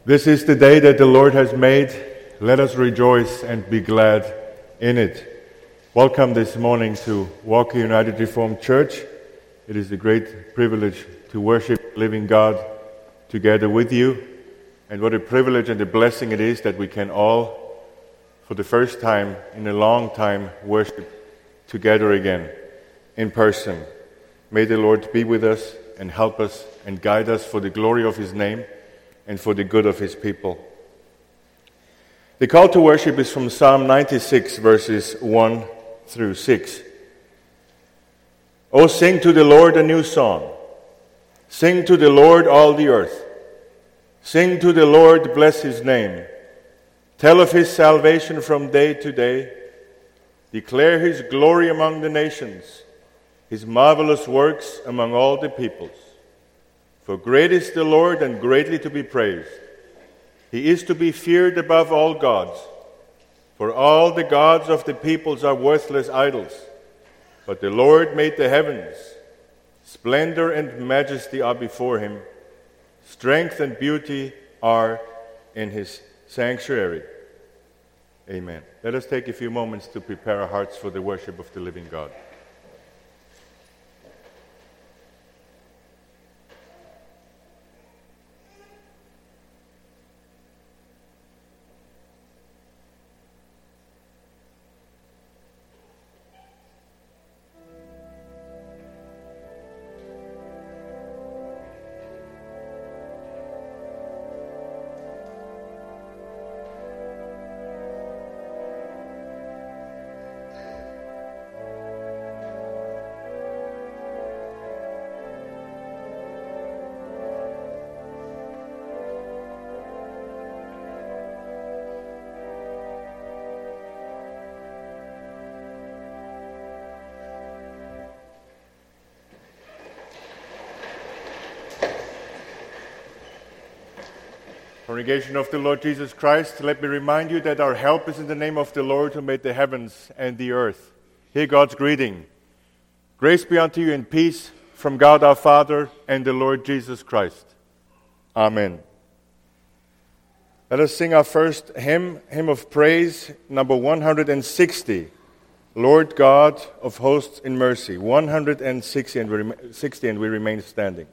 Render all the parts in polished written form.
This is the day that the Lord has made. Let us rejoice and be glad in it. Welcome this morning to Walker United Reformed Church. It is a great privilege to worship the living God together with you. And what a privilege and a blessing it is that we can all, for the first time in a long time, worship together again in person. May the Lord be with us and help us and guide us for the glory of His name and for the good of His people. The call to worship is from Psalm 96, verses 1 through 6. Oh, sing to the Lord a new song. Sing to the Lord all the earth. Sing to the Lord, bless His name. Tell of His salvation from day to day. Declare His glory among the nations, His marvelous works among all the peoples. For great is the Lord and greatly to be praised. He is to be feared above all gods. For all the gods of the peoples are worthless idols. But the Lord made the heavens. Splendor and majesty are before Him. Strength and beauty are in His sanctuary. Amen. Let us take a few moments to prepare our hearts for the worship of the living God. Congregation of the Lord Jesus Christ, let me remind you that our help is in the name of the Lord who made the heavens and the earth. Hear God's greeting. Grace be unto you and peace from God our Father and the Lord Jesus Christ. Amen. Let us sing our first hymn of praise, number 160. Lord God of hosts in mercy. 160 and we remain standing.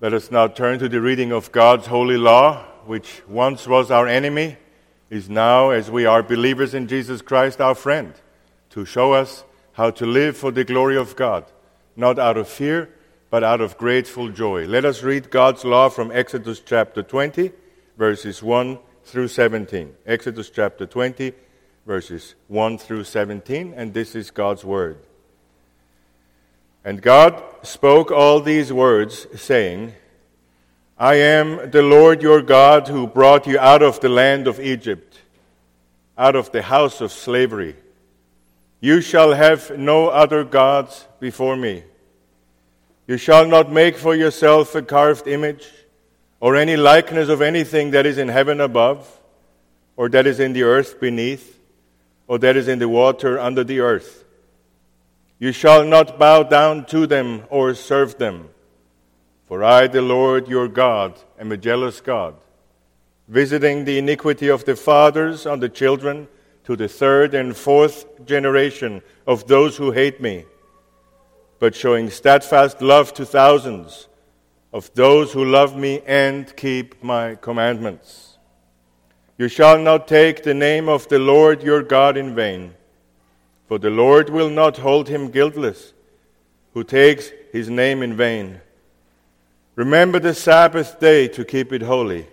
Let us now turn to the reading of God's holy law, which once was our enemy, is now, as we are believers in Jesus Christ, our friend, to show us how to live for the glory of God, not out of fear, but out of grateful joy. Let us read God's law from Exodus chapter 20, verses 1 through 17. Exodus chapter 20, verses 1 through 17, and this is God's word. And God spoke all these words, saying, I am the Lord your God who brought you out of the land of Egypt, out of the house of slavery. You shall have no other gods before me. You shall not make for yourself a carved image, or any likeness of anything that is in heaven above, or that is in the earth beneath, or that is in the water under the earth. You shall not bow down to them or serve them. For I, the Lord your God, am a jealous God, visiting the iniquity of the fathers on the children to the third and fourth generation of those who hate me, but showing steadfast love to thousands of those who love me and keep my commandments. You shall not take the name of the Lord your God in vain, for the Lord will not hold him guiltless who takes his name in vain. Remember the Sabbath day to keep it holy.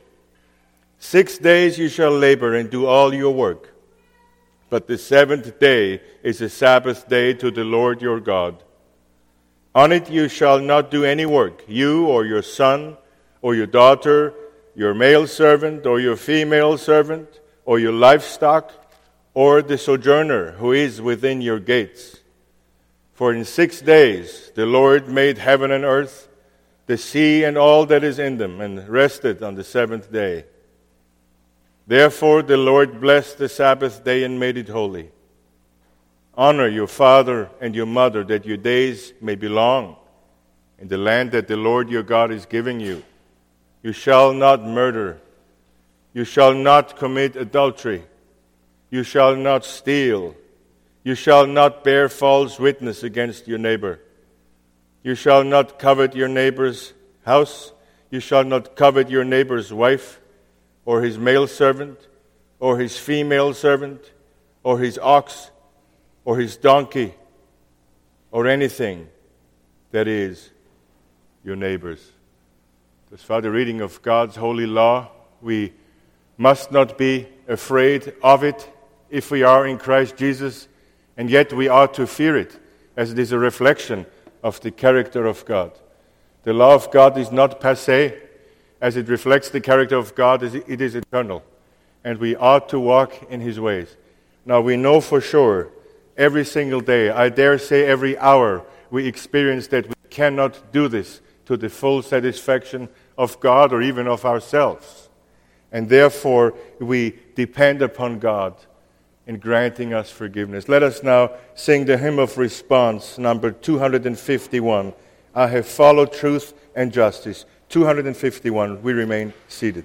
6 days you shall labor and do all your work, but the seventh day is a Sabbath day to the Lord your God. On it you shall not do any work, you or your son or your daughter, your male servant or your female servant, or your livestock, or the sojourner who is within your gates. For in 6 days the Lord made heaven and earth, the sea and all that is in them, and rested on the seventh day. Therefore the Lord blessed the Sabbath day and made it holy. Honor your father and your mother, that your days may be long in the land that the Lord your God is giving you. You shall not murder. You shall not commit adultery. You shall not steal. You shall not bear false witness against your neighbor. You shall not covet your neighbor's house. You shall not covet your neighbor's wife, or his male servant, or his female servant, or his ox, or his donkey, or anything that is your neighbor's. As for the reading of God's holy law, we must not be afraid of it if we are in Christ Jesus, and yet we ought to fear it, as it is a reflection of the character of God. The law of God is not passé, as it reflects the character of God, as it is eternal, and we ought to walk in his ways. Now we know for sure, every single day, I dare say every hour, we experience that we cannot do this to the full satisfaction of God or even of ourselves. And therefore, we depend upon God in granting us forgiveness. Let us now sing the hymn of response, number 251. I have followed truth and justice. 251. We remain seated.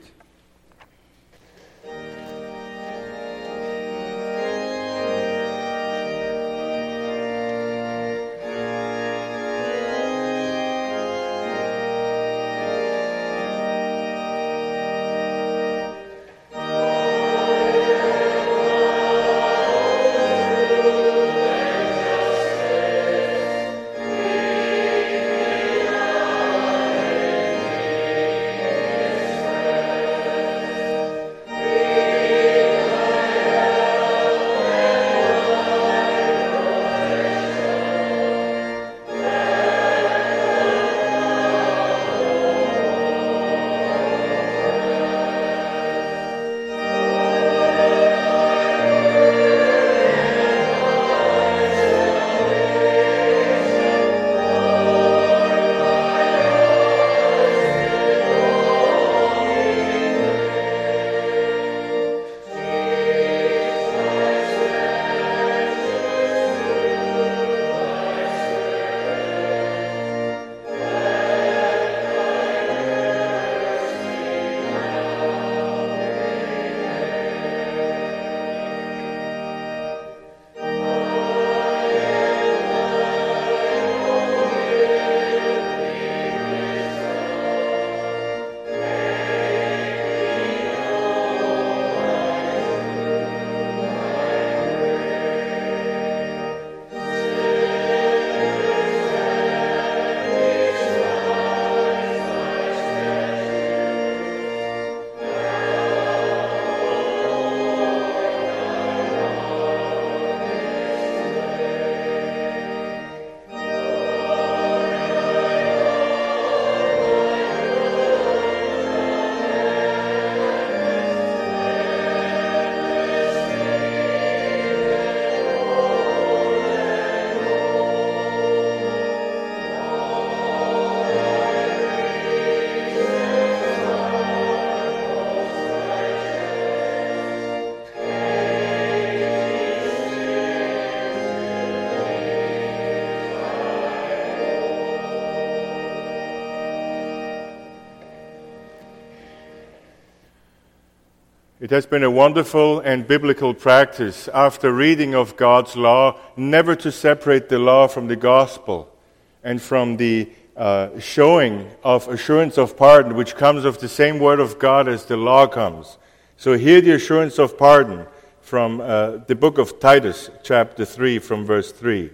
It has been a wonderful and biblical practice after reading of God's law never to separate the law from the gospel and from the showing of assurance of pardon, which comes of the same word of God as the law comes. So here the assurance of pardon from the book of Titus, chapter 3, from verse 3.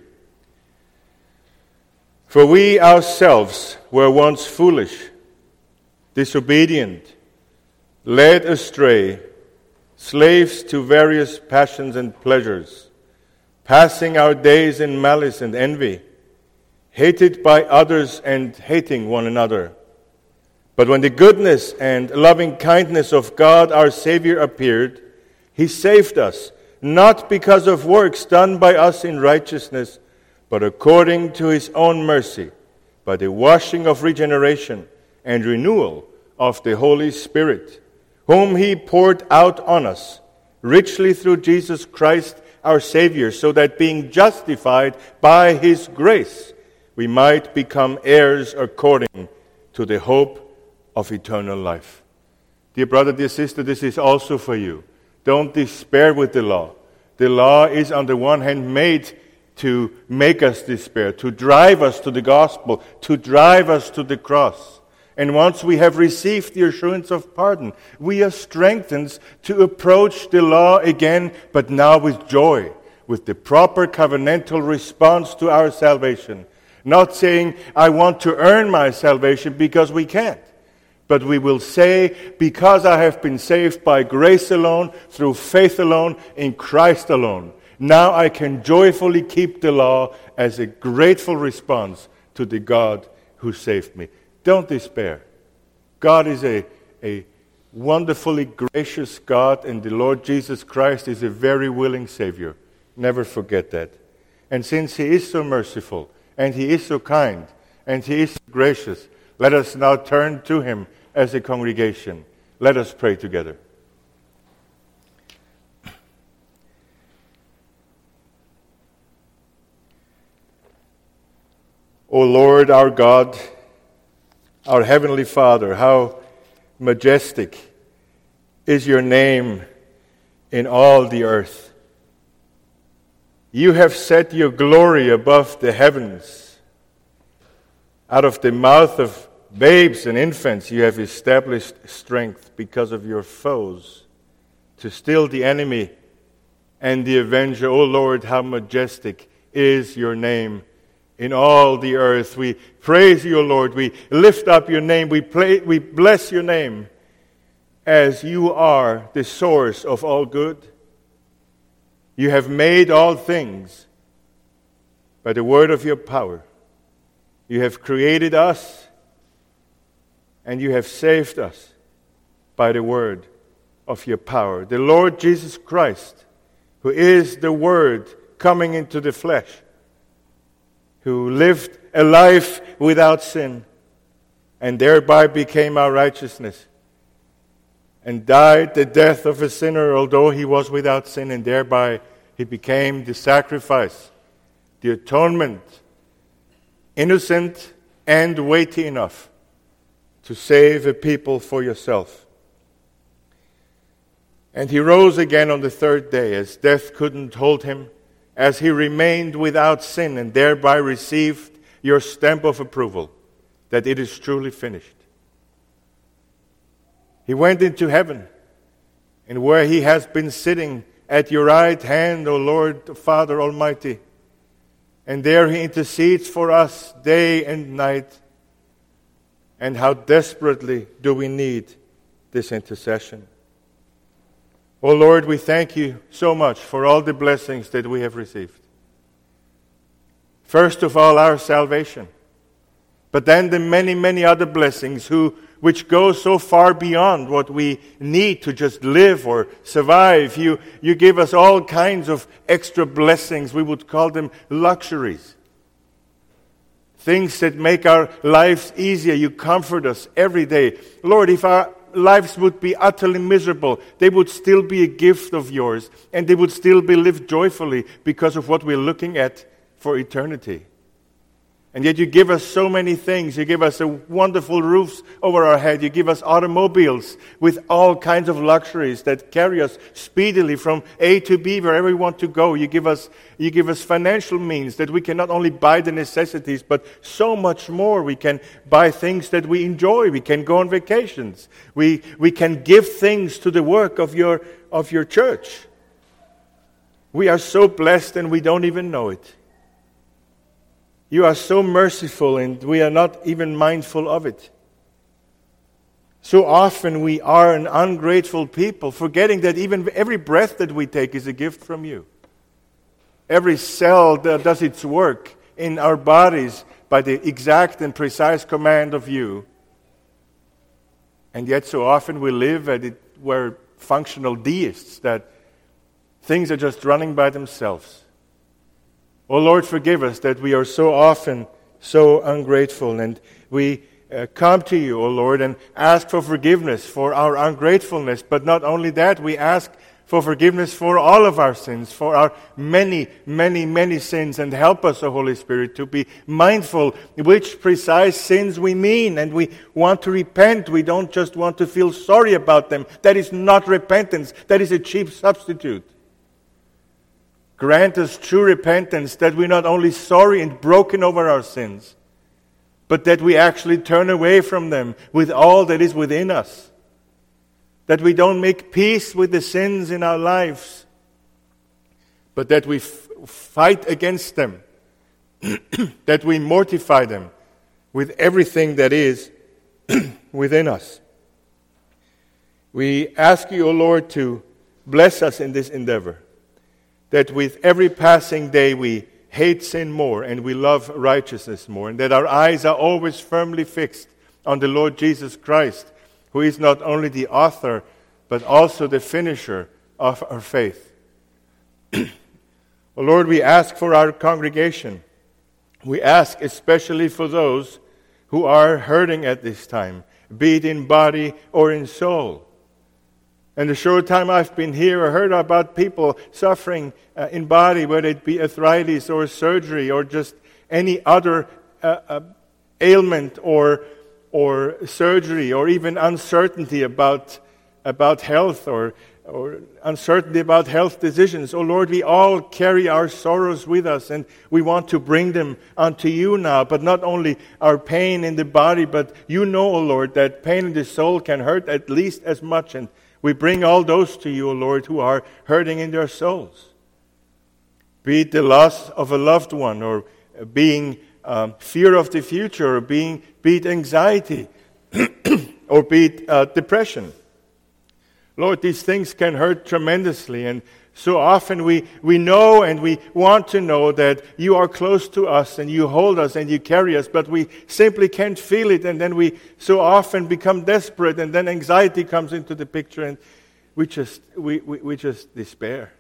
For we ourselves were once foolish, disobedient, led astray, slaves to various passions and pleasures, passing our days in malice and envy, hated by others and hating one another. But when the goodness and loving kindness of God our Savior appeared, He saved us, not because of works done by us in righteousness, but according to His own mercy, by the washing of regeneration and renewal of the Holy Spirit, whom He poured out on us, richly through Jesus Christ our Savior, so that being justified by His grace, we might become heirs according to the hope of eternal life. Dear brother, dear sister, this is also for you. Don't despair with the law. The law is on the one hand made to make us despair, to drive us to the gospel, to drive us to the cross. And once we have received the assurance of pardon, we are strengthened to approach the law again, but now with joy, with the proper covenantal response to our salvation. Not saying, I want to earn my salvation, because we can't. But we will say, because I have been saved by grace alone, through faith alone, in Christ alone, now I can joyfully keep the law as a grateful response to the God who saved me. Don't despair. God is a wonderfully gracious God, and the Lord Jesus Christ is a very willing Savior. Never forget that. And since He is so merciful, and He is so kind, and He is so gracious, let us now turn to Him as a congregation. Let us pray together. O Lord, our God, our Heavenly Father, how majestic is your name in all the earth. You have set your glory above the heavens. Out of the mouth of babes and infants you have established strength because of your foes, to still the enemy and the avenger. O Lord, how majestic is your name in all the earth. We praise you, O Lord. We lift up your name. We bless your name, as you are the source of all good. You have made all things by the word of your power. You have created us, and you have saved us by the word of your power. The Lord Jesus Christ, who is the Word coming into the flesh, who lived a life without sin, and thereby became our righteousness, and died the death of a sinner, although he was without sin, and thereby he became the sacrifice, the atonement, innocent and weighty enough to save a people for yourself. And he rose again on the third day, as death couldn't hold him, as he remained without sin, and thereby received your stamp of approval that it is truly finished. He went into heaven, and where he has been sitting at your right hand, O Lord, Father Almighty, and there he intercedes for us day and night. And how desperately do we need this intercession. O Lord, we thank you so much for all the blessings that we have received. First of all, our salvation. But then the many, many other blessings which go so far beyond what we need to just live or survive. You give us all kinds of extra blessings. We would call them luxuries. Things that make our lives easier. You comfort us every day. Lord, if our lives would be utterly miserable, they would still be a gift of yours, and they would still be lived joyfully because of what we're looking at for eternity. And yet you give us so many things. You give us wonderful roofs over our head. You give us automobiles with all kinds of luxuries that carry us speedily from A to B wherever we want to go. You give us financial means that we can not only buy the necessities, but so much more. We can buy things that we enjoy. We can go on vacations. We can give things to the work of your church. We are so blessed and we don't even know it. You are so merciful and we are not even mindful of it. So often we are an ungrateful people, forgetting that even every breath that we take is a gift from you. Every cell that does its work in our bodies by the exact and precise command of you. And yet so often we live we're functional deists, that things are just running by themselves. Oh Lord, forgive us that we are so often so ungrateful, and we come to you, O Lord, and ask for forgiveness for our ungratefulness. But not only that, we ask for forgiveness for all of our sins, for our many, many, many sins, and help us, O Holy Spirit, to be mindful which precise sins we mean, and we want to repent. We don't just want to feel sorry about them. That is not repentance. That is a cheap substitute. Grant us true repentance, that we're not only sorry and broken over our sins, but that we actually turn away from them with all that is within us. That we don't make peace with the sins in our lives, but that we fight against them, that we mortify them with everything that is within us. We ask you, O Lord, to bless us in this endeavor, that with every passing day we hate sin more and we love righteousness more, and that our eyes are always firmly fixed on the Lord Jesus Christ, who is not only the author but also the finisher of our faith. O Lord, we ask for our congregation. We ask especially for those who are hurting at this time, be it in body or in soul. And the short time I've been here, I heard about people suffering in body, whether it be arthritis or surgery or just any other ailment or surgery, or even uncertainty about health or uncertainty about health decisions. Oh Lord, we all carry our sorrows with us, and we want to bring them unto you now. But not only our pain in the body, but you know, oh Lord, that pain in the soul can hurt at least as much, and we bring all those to you, O Lord, who are hurting in their souls. Be it the loss of a loved one, or being fear of the future, or be it anxiety, or be it depression. Lord, these things can hurt tremendously, and so often we know and we want to know that you are close to us and you hold us and you carry us, but we simply can't feel it, and then we so often become desperate, and then anxiety comes into the picture, and we just despair.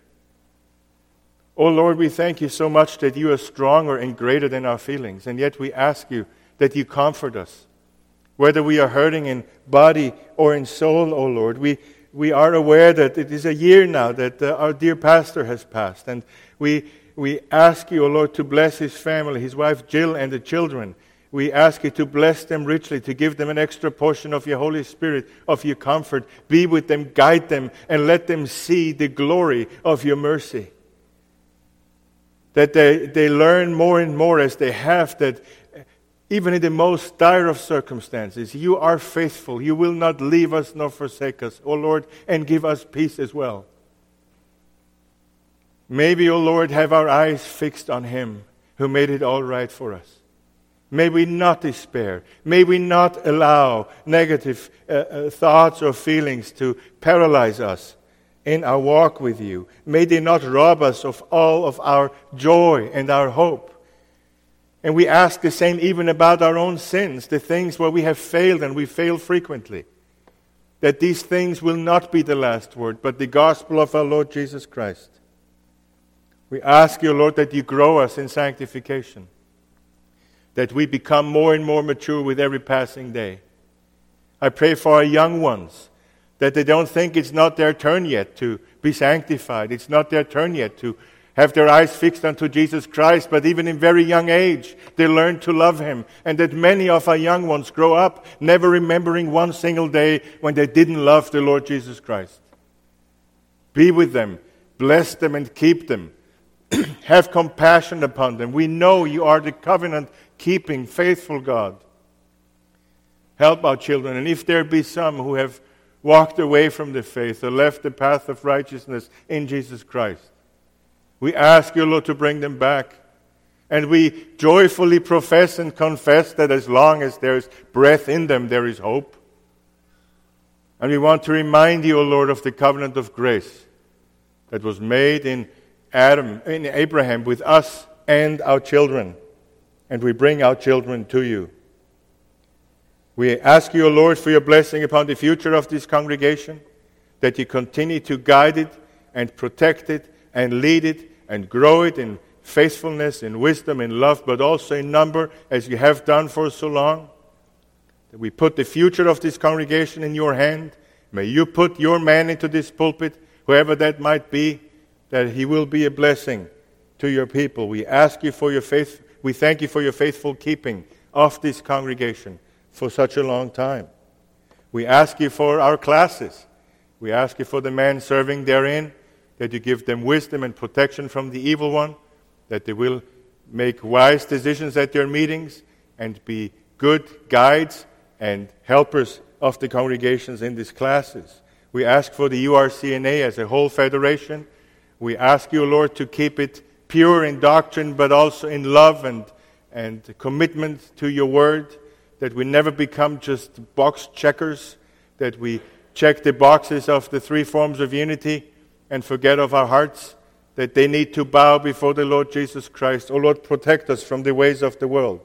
Oh Lord, we thank you so much that you are stronger and greater than our feelings, and yet we ask you that you comfort us. Whether we are hurting in body or in soul, oh Lord, we are aware that it is a year now that our dear pastor has passed. And we ask you, O Lord, to bless his family, his wife Jill and the children. We ask you to bless them richly, to give them an extra portion of your Holy Spirit, of your comfort. Be with them, guide them, and let them see the glory of your mercy. That they learn more and more as they have, that even in the most dire of circumstances, you are faithful. You will not leave us nor forsake us, O Lord, and give us peace as well. May we, O Lord, have our eyes fixed on him who made it all right for us. May we not despair. May we not allow negative thoughts or feelings to paralyze us in our walk with you. May they not rob us of all of our joy and our hope. And we ask the same even about our own sins, the things where we have failed, and we fail frequently. That these things will not be the last word, but the gospel of our Lord Jesus Christ. We ask you, Lord, that you grow us in sanctification. That we become more and more mature with every passing day. I pray for our young ones, that they don't think it's not their turn yet to be sanctified. It's not their turn yet to have their eyes fixed unto Jesus Christ, but even in very young age, they learn to love Him. And that many of our young ones grow up never remembering one single day when they didn't love the Lord Jesus Christ. Be with them, bless them and keep them. Have compassion upon them. We know you are the covenant-keeping, faithful God. Help our children. And if there be some who have walked away from the faith or left the path of righteousness in Jesus Christ, we ask you, Lord, to bring them back. And we joyfully profess and confess that as long as there is breath in them, there is hope. And we want to remind you, O Lord, of the covenant of grace that was made in Abraham with us and our children. And we bring our children to you. We ask you, O Lord, for your blessing upon the future of this congregation, that you continue to guide it and protect it and lead it and grow it in faithfulness, in wisdom, in love, but also in number, as you have done for so long. That we put the future of this congregation in your hand. May you put your man into this pulpit, whoever that might be, that he will be a blessing to your people. We ask you for your faith. We thank you for your faithful keeping of this congregation for such a long time. We ask you for our classes. We ask you for the men serving therein, that you give them wisdom and protection from the evil one, that they will make wise decisions at their meetings and be good guides and helpers of the congregations in these classes. We ask for the URCNA as a whole federation. We ask you, Lord, to keep it pure in doctrine, but also in love and commitment to your word, that we never become just box checkers, that we check the boxes of the three forms of unity and forget of our hearts, that they need to bow before the Lord Jesus Christ. Oh Lord, protect us from the ways of the world.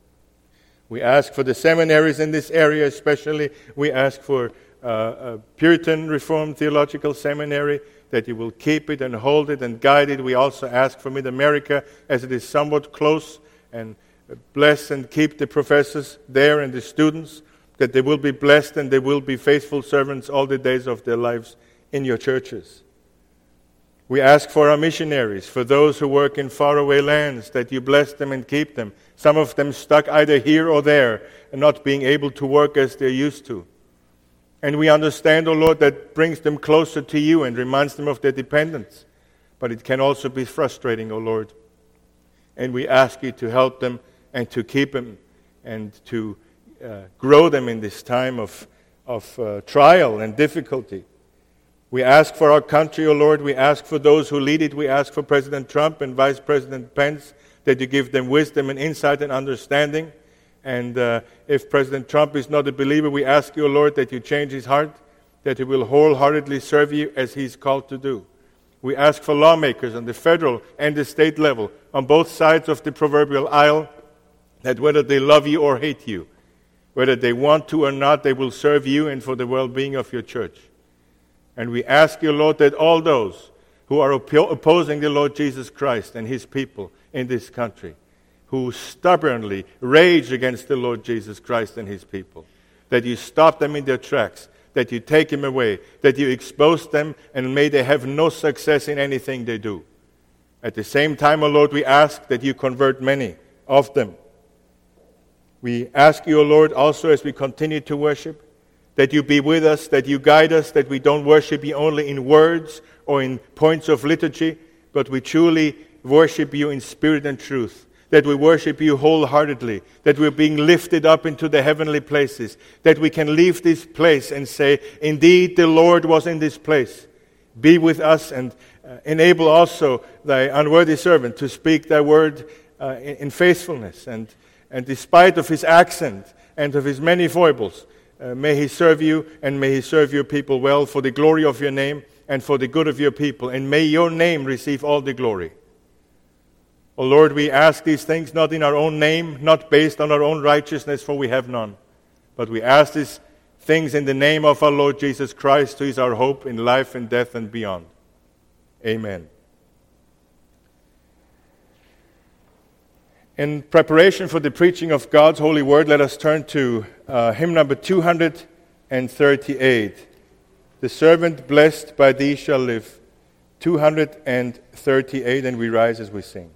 We ask for the seminaries in this area especially. We ask for a Puritan Reformed Theological Seminary, that you will keep it and hold it and guide it. We also ask for Mid-America, as it is somewhat close, and bless and keep the professors there and the students, that they will be blessed and they will be faithful servants all the days of their lives in your churches. We ask for our missionaries, for those who work in faraway lands, that you bless them and keep them. Some of them stuck either here or there and not being able to work as they used to. And we understand, O Lord, that brings them closer to you and reminds them of their dependence. But it can also be frustrating, O Lord. And we ask you to help them and to keep them and to grow them in this time of trial and difficulty. We ask for our country, O Lord. We ask for those who lead it. We ask for President Trump and Vice President Pence, that you give them wisdom and insight and understanding. And if President Trump is not a believer, we ask you, O Lord, that you change his heart, that he will wholeheartedly serve you as he's called to do. We ask for lawmakers on the federal and the state level, on both sides of the proverbial aisle, that whether they love you or hate you, whether they want to or not, they will serve you and for the well-being of your church. And we ask you, Lord, that all those who are opposing the Lord Jesus Christ and his people in this country, who stubbornly rage against the Lord Jesus Christ and his people, that you stop them in their tracks, that you take them away, that you expose them, and may they have no success in anything they do. At the same time, O Lord, we ask that you convert many of them. We ask you, O Lord, also as we continue to worship, that you be with us, that you guide us, that we don't worship you only in words or in points of liturgy, but we truly worship you in spirit and truth, that we worship you wholeheartedly, that we're being lifted up into the heavenly places, that we can leave this place and say, indeed, the Lord was in this place. Be with us and enable also thy unworthy servant to speak thy word in faithfulness. And despite of his accent and of his many foibles, may he serve you and may he serve your people well for the glory of your name and for the good of your people. And may your name receive all the glory. O Lord, we ask these things not in our own name, not based on our own righteousness, for we have none. But we ask these things in the name of our Lord Jesus Christ, who is our hope in life and death and beyond. Amen. In preparation for the preaching of God's holy word, let us turn to hymn number 238. The servant blessed by thee shall live. 238, and we rise as we sing.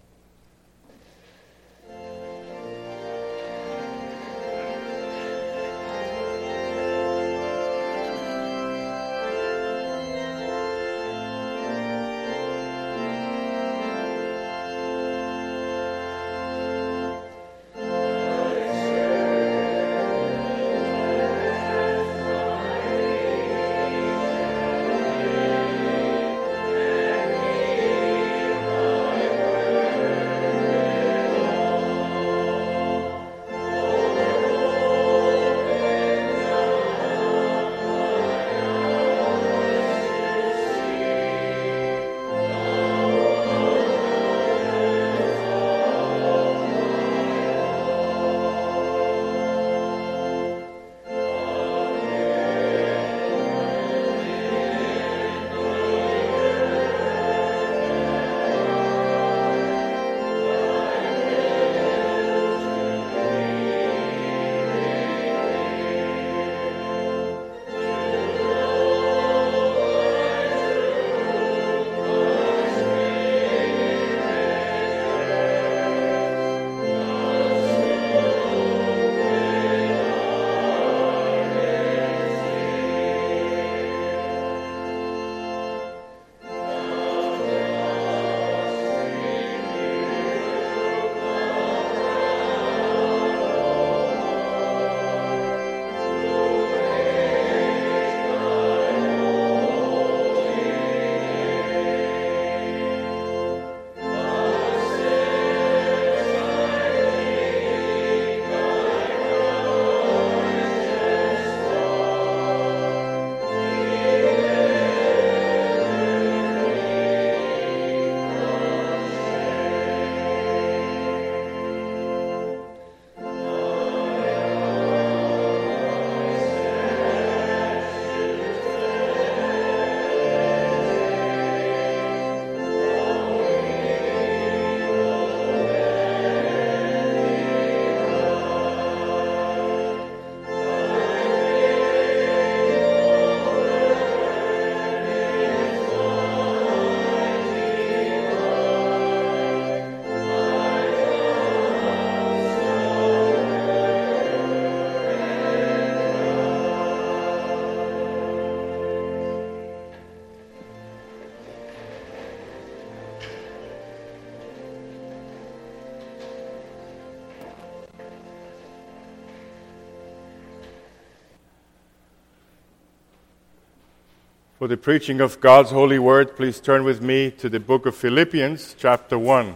For the preaching of God's holy word, please turn with me to the book of Philippians, chapter 1.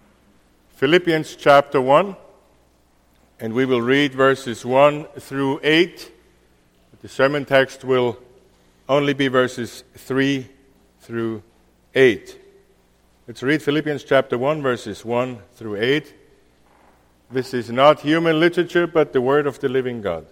Philippians, chapter 1, and we will read verses 1 through 8. The sermon text will only be verses 3 through 8. Let's read Philippians, chapter 1, verses 1 through 8. This is not human literature, but the word of the living God.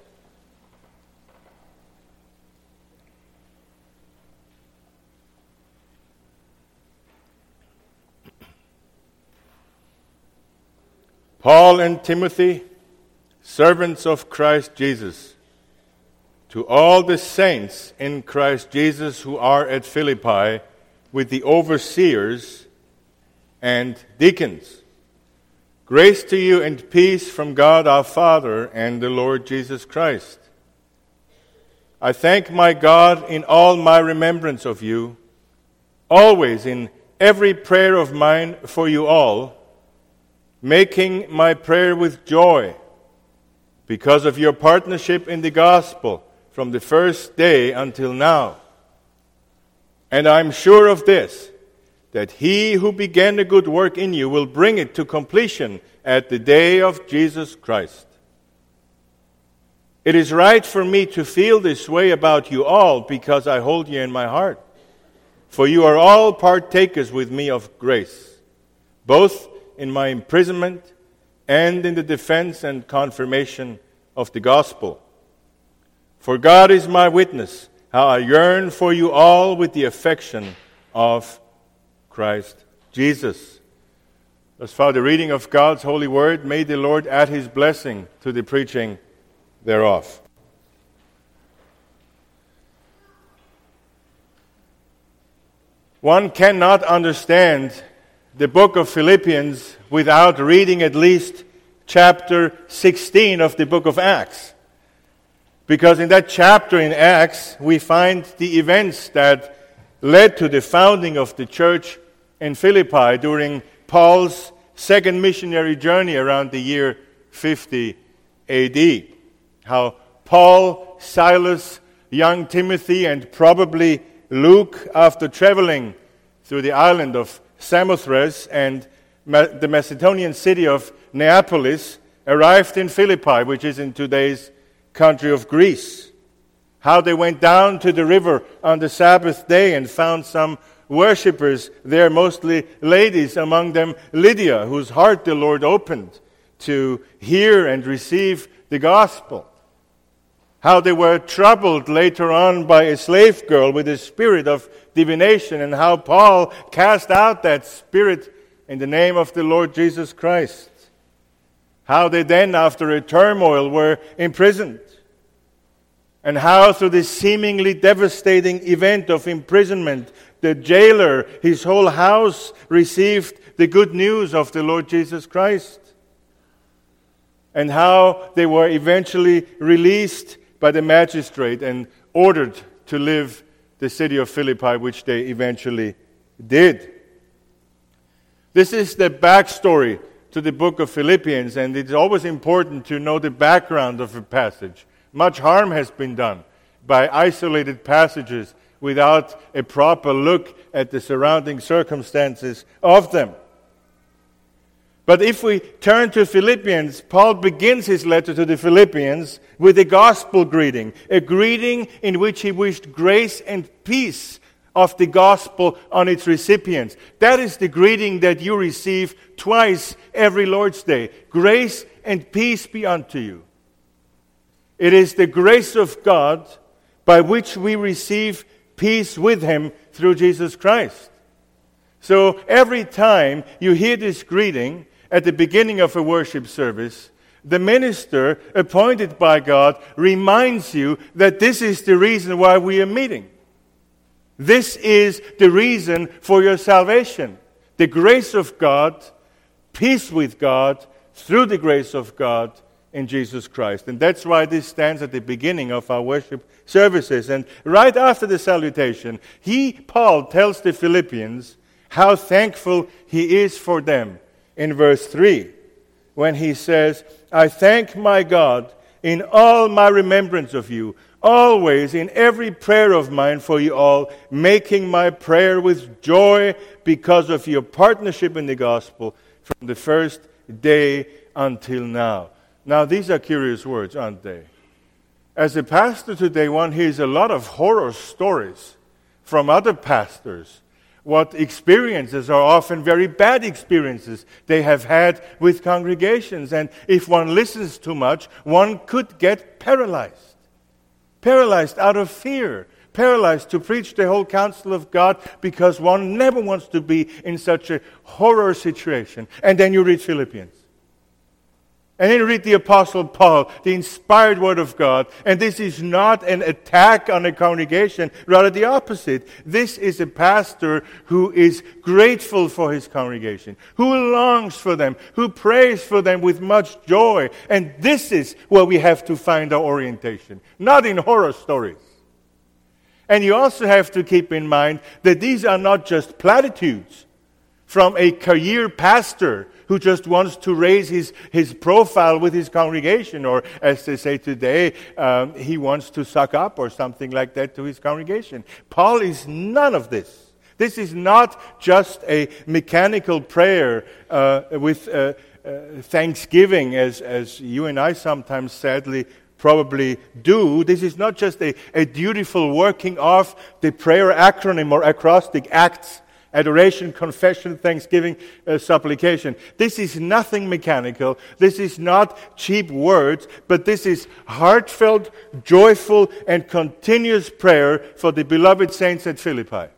Paul and Timothy, servants of Christ Jesus, to all the saints in Christ Jesus who are at Philippi, with the overseers and deacons. Grace to you and peace from God our Father and the Lord Jesus Christ. I thank my God in all my remembrance of you, always in every prayer of mine for you all, making my prayer with joy because of your partnership in the gospel from the first day until now. And I'm sure of this, that he who began a good work in you will bring it to completion at the day of Jesus Christ. It is right for me to feel this way about you all because I hold you in my heart. For you are all partakers with me of grace, both in my imprisonment and in the defense and confirmation of the gospel. For God is my witness, how I yearn for you all with the affection of Christ Jesus. Thus far the reading of God's holy word. May the Lord add his blessing to the preaching thereof. One cannot understand the book of Philippians without reading at least chapter 16 of the book of Acts. Because in that chapter in Acts, we find the events that led to the founding of the church in Philippi during Paul's second missionary journey around the year 50 AD. How Paul, Silas, young Timothy, and probably Luke, after traveling through the island of Samothrace and the Macedonian city of Neapolis, arrived in Philippi, which is in today's country of Greece. How they went down to the river on the Sabbath day and found some worshippers there, mostly ladies, among them Lydia, whose heart the Lord opened to hear and receive the gospel. How they were troubled later on by a slave girl with a spirit of divination, and how Paul cast out that spirit in the name of the Lord Jesus Christ. How they then, after a turmoil, were imprisoned. And how through this seemingly devastating event of imprisonment, the jailer, his whole house, received the good news of the Lord Jesus Christ. And how they were eventually released by the magistrate and ordered to leave the city of Philippi, which they eventually did. This is the backstory to the book of Philippians, and it's always important to know the background of a passage. Much harm has been done by isolated passages without a proper look at the surrounding circumstances of them. But if we turn to Philippians, Paul begins his letter to the Philippians with a gospel greeting, a greeting in which he wished grace and peace of the gospel on its recipients. That is the greeting that you receive twice every Lord's Day. Grace and peace be unto you. It is the grace of God by which we receive peace with Him through Jesus Christ. So every time you hear this greeting at the beginning of a worship service, the minister appointed by God reminds you that this is the reason why we are meeting. This is the reason for your salvation. The grace of God, peace with God, through the grace of God in Jesus Christ. And that's why this stands at the beginning of our worship services. And right after the salutation, Paul, tells the Philippians how thankful he is for them in verse 3, when he says, I thank my God in all my remembrance of you, always in every prayer of mine for you all, making my prayer with joy because of your partnership in the gospel from the first day until now. Now, these are curious words, aren't they? As a pastor today, one hears a lot of horror stories from other pastors. What experiences are often very bad experiences they have had with congregations. And if one listens too much, one could get paralyzed. Paralyzed out of fear. Paralyzed to preach the whole counsel of God because one never wants to be in such a horror situation. And then you read Philippians. And then you read the Apostle Paul, the inspired Word of God. And this is not an attack on a congregation, rather the opposite. This is a pastor who is grateful for his congregation, who longs for them, who prays for them with much joy. And this is where we have to find our orientation, not in horror stories. And you also have to keep in mind that these are not just platitudes from a career pastor who just wants to raise his profile with his congregation, or as they say today, he wants to suck up or something like that to his congregation. Paul is none of this. This is not just a mechanical prayer with thanksgiving, as you and I sometimes sadly probably do. This is not just a dutiful working off the prayer acronym or acrostic ACTS, adoration, confession, thanksgiving, supplication. This is nothing mechanical. This is not cheap words, but this is heartfelt, joyful, and continuous prayer for the beloved saints at Philippi.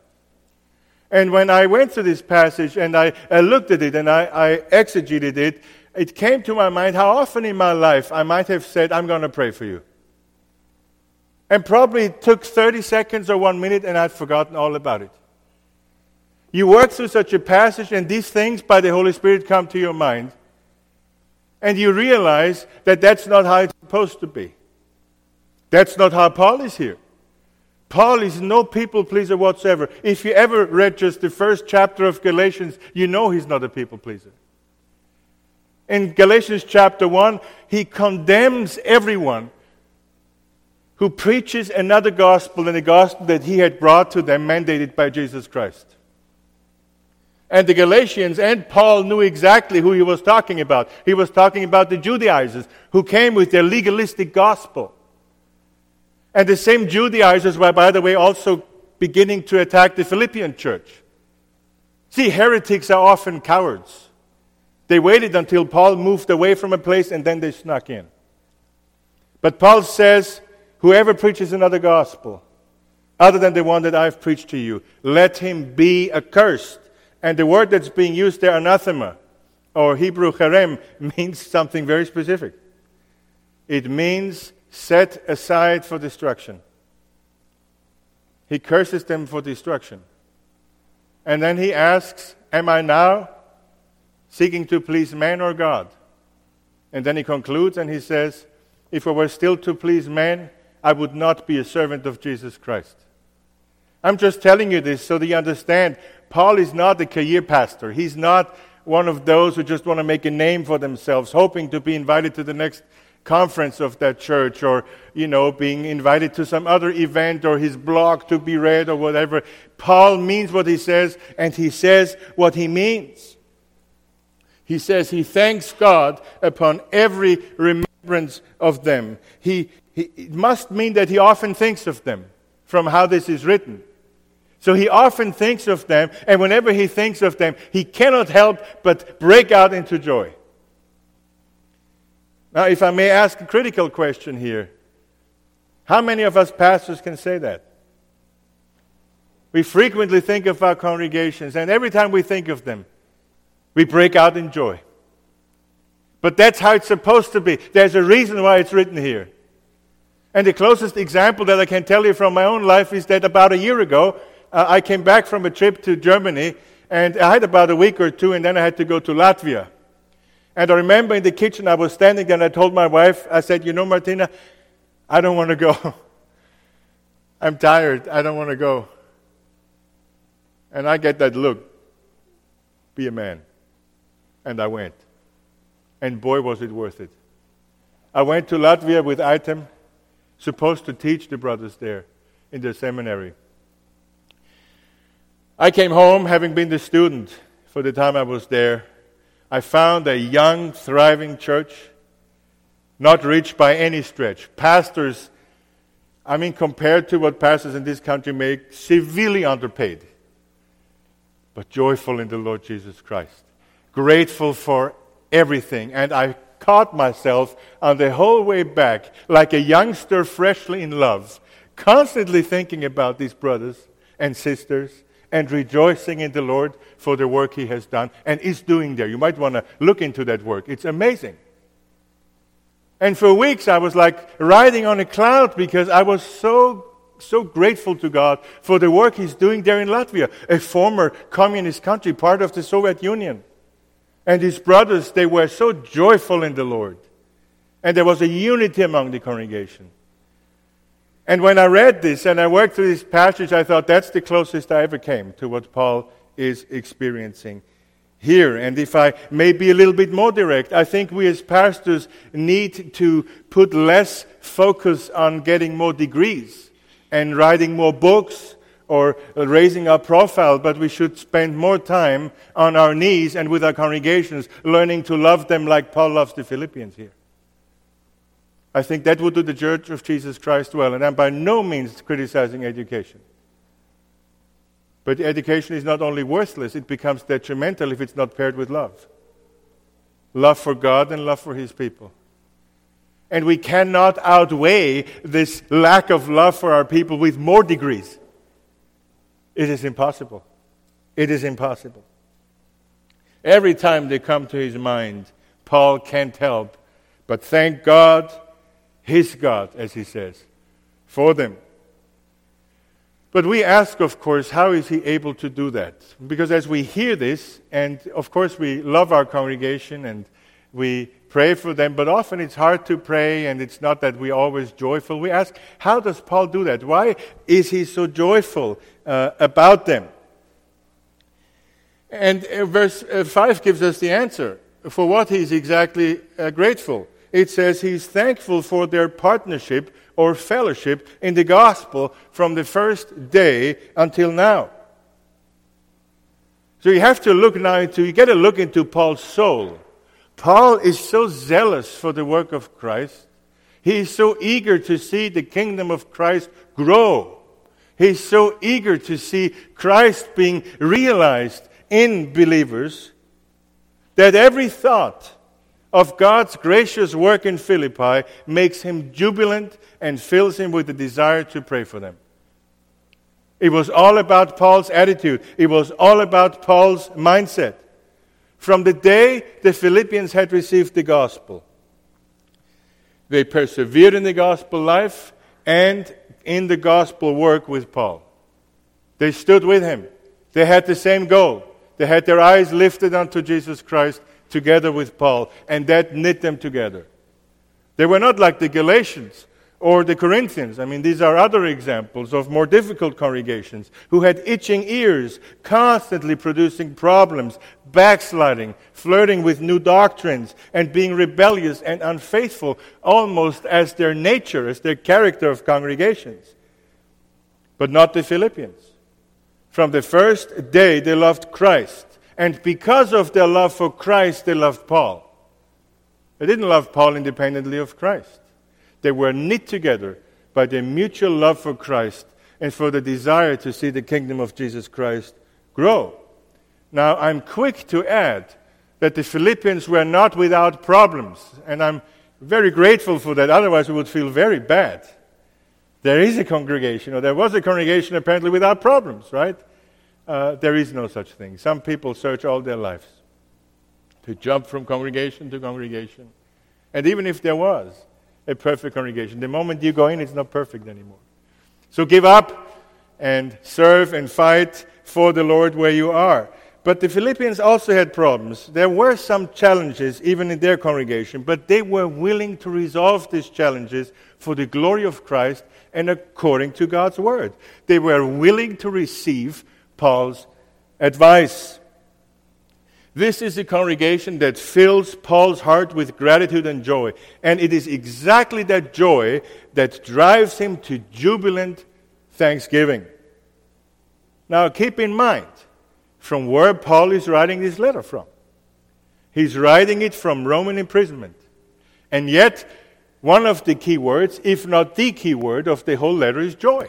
And when I went through this passage and I looked at it and I exegeted it, it came to my mind how often in my life I might have said, I'm going to pray for you. And probably it took 30 seconds or 1 minute and I'd forgotten all about it. You work through such a passage, and these things by the Holy Spirit come to your mind, and you realize that that's not how it's supposed to be. That's not how Paul is here. Paul is no people pleaser whatsoever. If you ever read just the first chapter of Galatians, you know he's not a people pleaser. In Galatians chapter 1, he condemns everyone who preaches another gospel than the gospel that he had brought to them, mandated by Jesus Christ. And the Galatians and Paul knew exactly who he was talking about. He was talking about the Judaizers who came with their legalistic gospel. And the same Judaizers were, by the way, also beginning to attack the Philippian church. See, heretics are often cowards. They waited until Paul moved away from a place and then they snuck in. But Paul says, whoever preaches another gospel, other than the one that I've preached to you, let him be accursed. And the word that's being used there, anathema, or Hebrew cherem, means something very specific. It means set aside for destruction. He curses them for destruction. And then he asks, am I now seeking to please man or God? And then he concludes and he says, if I were still to please man, I would not be a servant of Jesus Christ. I'm just telling you this so that you understand, Paul is not a career pastor. He's not one of those who just want to make a name for themselves, hoping to be invited to the next conference of that church, or, being invited to some other event, or his blog to be read, or whatever. Paul means what he says, and he says what he means. He says he thanks God upon every remembrance of them. It must mean that he often thinks of them, from how this is written. So he often thinks of them, and whenever he thinks of them, he cannot help but break out into joy. Now, if I may ask a critical question here, how many of us pastors can say that? We frequently think of our congregations, and every time we think of them, we break out in joy. But that's how it's supposed to be. There's a reason why it's written here. And the closest example that I can tell you from my own life is that about a year ago, I came back from a trip to Germany, and I had about a week or two, and then I had to go to Latvia. And I remember in the kitchen, I was standing there, and I told my wife, I said, Martina, I don't want to go. I'm tired. I don't want to go. And I get that look. Be a man. And I went. And boy, was it worth it. I went to Latvia with Item, supposed to teach the brothers there in the seminary. I came home, having been the student for the time I was there. I found a young, thriving church, not rich by any stretch. Pastors, compared to what pastors in this country make, severely underpaid, but joyful in the Lord Jesus Christ, grateful for everything. And I caught myself on the whole way back, like a youngster freshly in love, constantly thinking about these brothers and sisters, and rejoicing in the Lord for the work He has done and is doing there. You might want to look into that work. It's amazing. And for weeks I was like riding on a cloud because I was so grateful to God for the work He's doing there in Latvia, a former communist country, part of the Soviet Union. And His brothers, they were so joyful in the Lord. And there was a unity among the congregation. And when I read this and I worked through this passage, I thought that's the closest I ever came to what Paul is experiencing here. And if I may be a little bit more direct, I think we as pastors need to put less focus on getting more degrees and writing more books or raising our profile, but we should spend more time on our knees and with our congregations, learning to love them like Paul loves the Philippians here. I think that would do the Church of Jesus Christ well, and I'm by no means criticizing education. But education is not only worthless, it becomes detrimental if it's not paired with love. Love for God and love for His people. And we cannot outweigh this lack of love for our people with more degrees. It is impossible. It is impossible. Every time they come to his mind, Paul can't help but thank God, his God, as he says, for them. But we ask, of course, how is he able to do that? Because as we hear this, and of course we love our congregation and we pray for them, but often it's hard to pray and it's not that we're always joyful. We ask, how does Paul do that? Why is he so joyful about them? And verse 5 gives us the answer for what he's exactly grateful. It says he's thankful for their partnership or fellowship in the gospel from the first day until now. So you have to look now you get a look into Paul's soul. Paul is so zealous for the work of Christ. He is so eager to see the kingdom of Christ grow. He's so eager to see Christ being realized in believers that every thought of God's gracious work in Philippi makes him jubilant and fills him with the desire to pray for them. It was all about Paul's attitude. It was all about Paul's mindset. From the day the Philippians had received the gospel, they persevered in the gospel life and in the gospel work with Paul. They stood with him. They had the same goal. They had their eyes lifted unto Jesus Christ together with Paul, and that knit them together. They were not like the Galatians or the Corinthians. I mean, these are other examples of more difficult congregations who had itching ears, constantly producing problems, backsliding, flirting with new doctrines, and being rebellious and unfaithful almost as their nature, as their character of congregations. But not the Philippians. From the first day, they loved Christ. And because of their love for Christ, they loved Paul. They didn't love Paul independently of Christ. They were knit together by their mutual love for Christ and for the desire to see the kingdom of Jesus Christ grow. Now, I'm quick to add that the Philippians were not without problems. And I'm very grateful for that. Otherwise, we would feel very bad. There is a congregation, or there was a congregation apparently without problems, right? There is no such thing. Some people search all their lives to jump from congregation to congregation. And even if there was a perfect congregation, the moment you go in, it's not perfect anymore. So give up and serve and fight for the Lord where you are. But the Philippians also had problems. There were some challenges even in their congregation, but they were willing to resolve these challenges for the glory of Christ and according to God's word. They were willing to receive Paul's advice. This is a congregation that fills Paul's heart with gratitude and joy. And it is exactly that joy that drives him to jubilant thanksgiving. Now keep in mind from where Paul is writing this letter from. He's writing it from Roman imprisonment. And yet, one of the key words, if not the key word of the whole letter, is joy.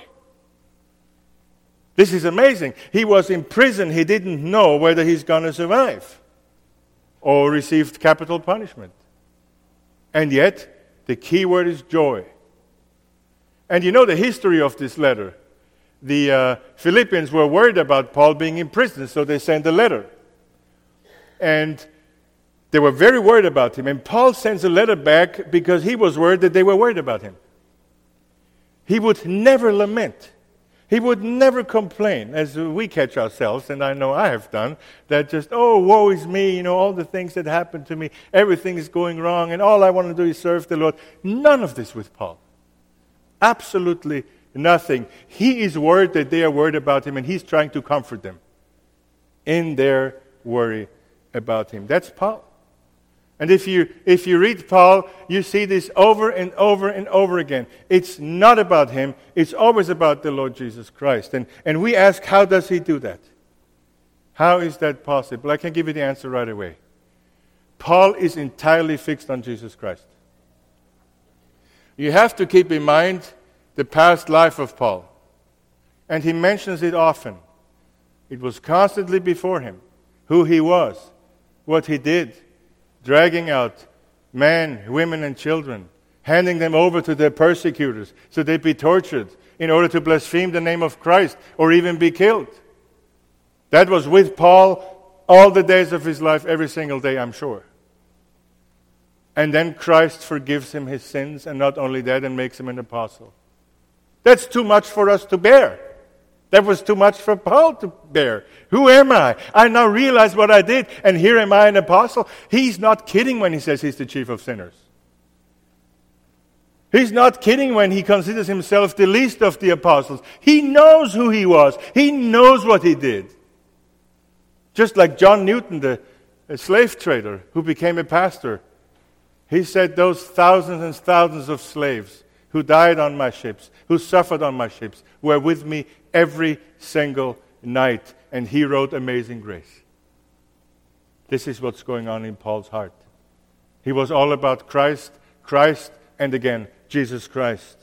This is amazing. He was in prison. He didn't know whether he's going to survive or received capital punishment. And yet, the key word is joy. And you know the history of this letter. The Philippians were worried about Paul being in prison, so they sent a letter. And they were very worried about him. And Paul sends a letter back because he was worried that they were worried about him. He would never lament. He would never complain, as we catch ourselves, and I know I have done, that just, oh, woe is me, all the things that happened to me, everything is going wrong, and all I want to do is serve the Lord. None of this with Paul. Absolutely nothing. He is worried that they are worried about him, and he's trying to comfort them in their worry about him. That's Paul. And if you read Paul, you see this over and over and over again. It's not about him. It's always about the Lord Jesus Christ. And we ask, how does he do that? How is that possible? I can give you the answer right away. Paul is entirely fixed on Jesus Christ. You have to keep in mind the past life of Paul. And he mentions it often. It was constantly before him. Who he was, what he did. Dragging out men, women, and children, handing them over to their persecutors so they'd be tortured in order to blaspheme the name of Christ or even be killed. That was with Paul all the days of his life, every single day, I'm sure. And then Christ forgives him his sins, and not only that, and makes him an apostle. That's too much for us to bear. That was too much for Paul to bear. Who am I? I now realize what I did, and here am I, an apostle. He's not kidding when he says he's the chief of sinners. He's not kidding when he considers himself the least of the apostles. He knows who he was. He knows what he did. Just like John Newton, the slave trader who became a pastor. He said those thousands and thousands of slaves who died on my ships, who suffered on my ships, were with me every single night. And he wrote Amazing Grace. This is what's going on in Paul's heart. He was all about Christ, and again, Jesus Christ.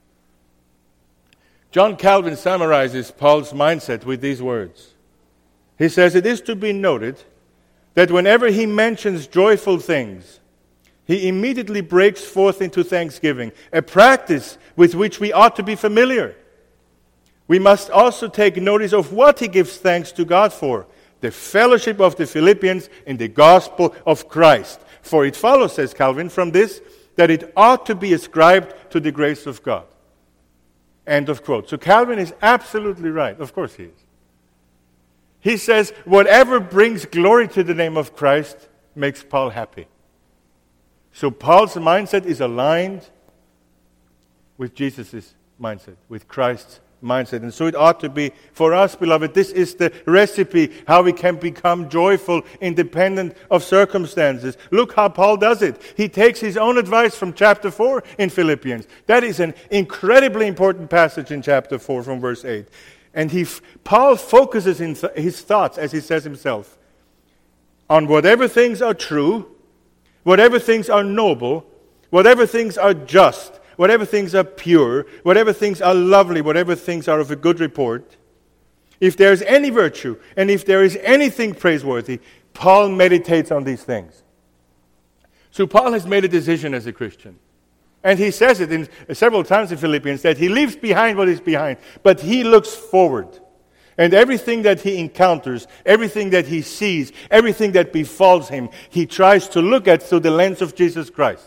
John Calvin summarizes Paul's mindset with these words. He says, it is to be noted that whenever he mentions joyful things, he immediately breaks forth into thanksgiving, a practice with which we ought to be familiar. We must also take notice of what he gives thanks to God for, the fellowship of the Philippians in the gospel of Christ. For it follows, says Calvin, from this, that it ought to be ascribed to the grace of God. End of quote. So Calvin is absolutely right. Of course he is. He says, whatever brings glory to the name of Christ makes Paul happy. So Paul's mindset is aligned with Jesus' mindset, with Christ's mindset. And so it ought to be for us, beloved. This is the recipe how we can become joyful, independent of circumstances. Look how Paul does it. He takes his own advice from chapter 4 in Philippians. That is an incredibly important passage in chapter 4 from verse 8. And Paul focuses his thoughts, as he says himself, on whatever things are true, whatever things are noble, whatever things are just, whatever things are pure, whatever things are lovely, whatever things are of a good report, if there is any virtue, and if there is anything praiseworthy, Paul meditates on these things. So Paul has made a decision as a Christian. And he says it several times in Philippians, that he leaves behind what is behind, but he looks forward. And everything that he encounters, everything that he sees, everything that befalls him, he tries to look at through the lens of Jesus Christ.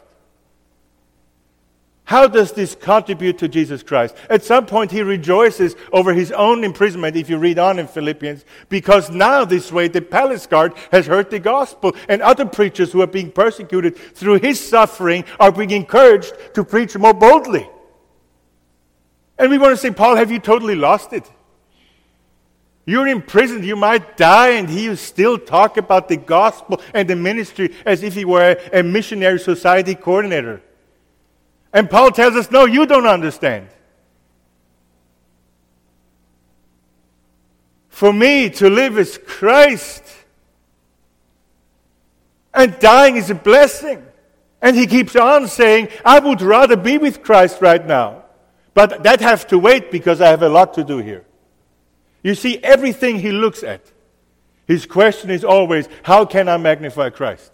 How does this contribute to Jesus Christ? At some point he rejoices over his own imprisonment, if you read on in Philippians, because now this way the palace guard has heard the gospel, and other preachers who are being persecuted through his suffering are being encouraged to preach more boldly. And we want to say, Paul, have you totally lost it? You're in prison, you might die, and he still talk about the gospel and the ministry as if he were a missionary society coordinator. And Paul tells us, no, you don't understand. For me, to live is Christ. And dying is a blessing. And he keeps on saying, I would rather be with Christ right now. But that has to wait because I have a lot to do here. You see, everything he looks at, his question is always, how can I magnify Christ?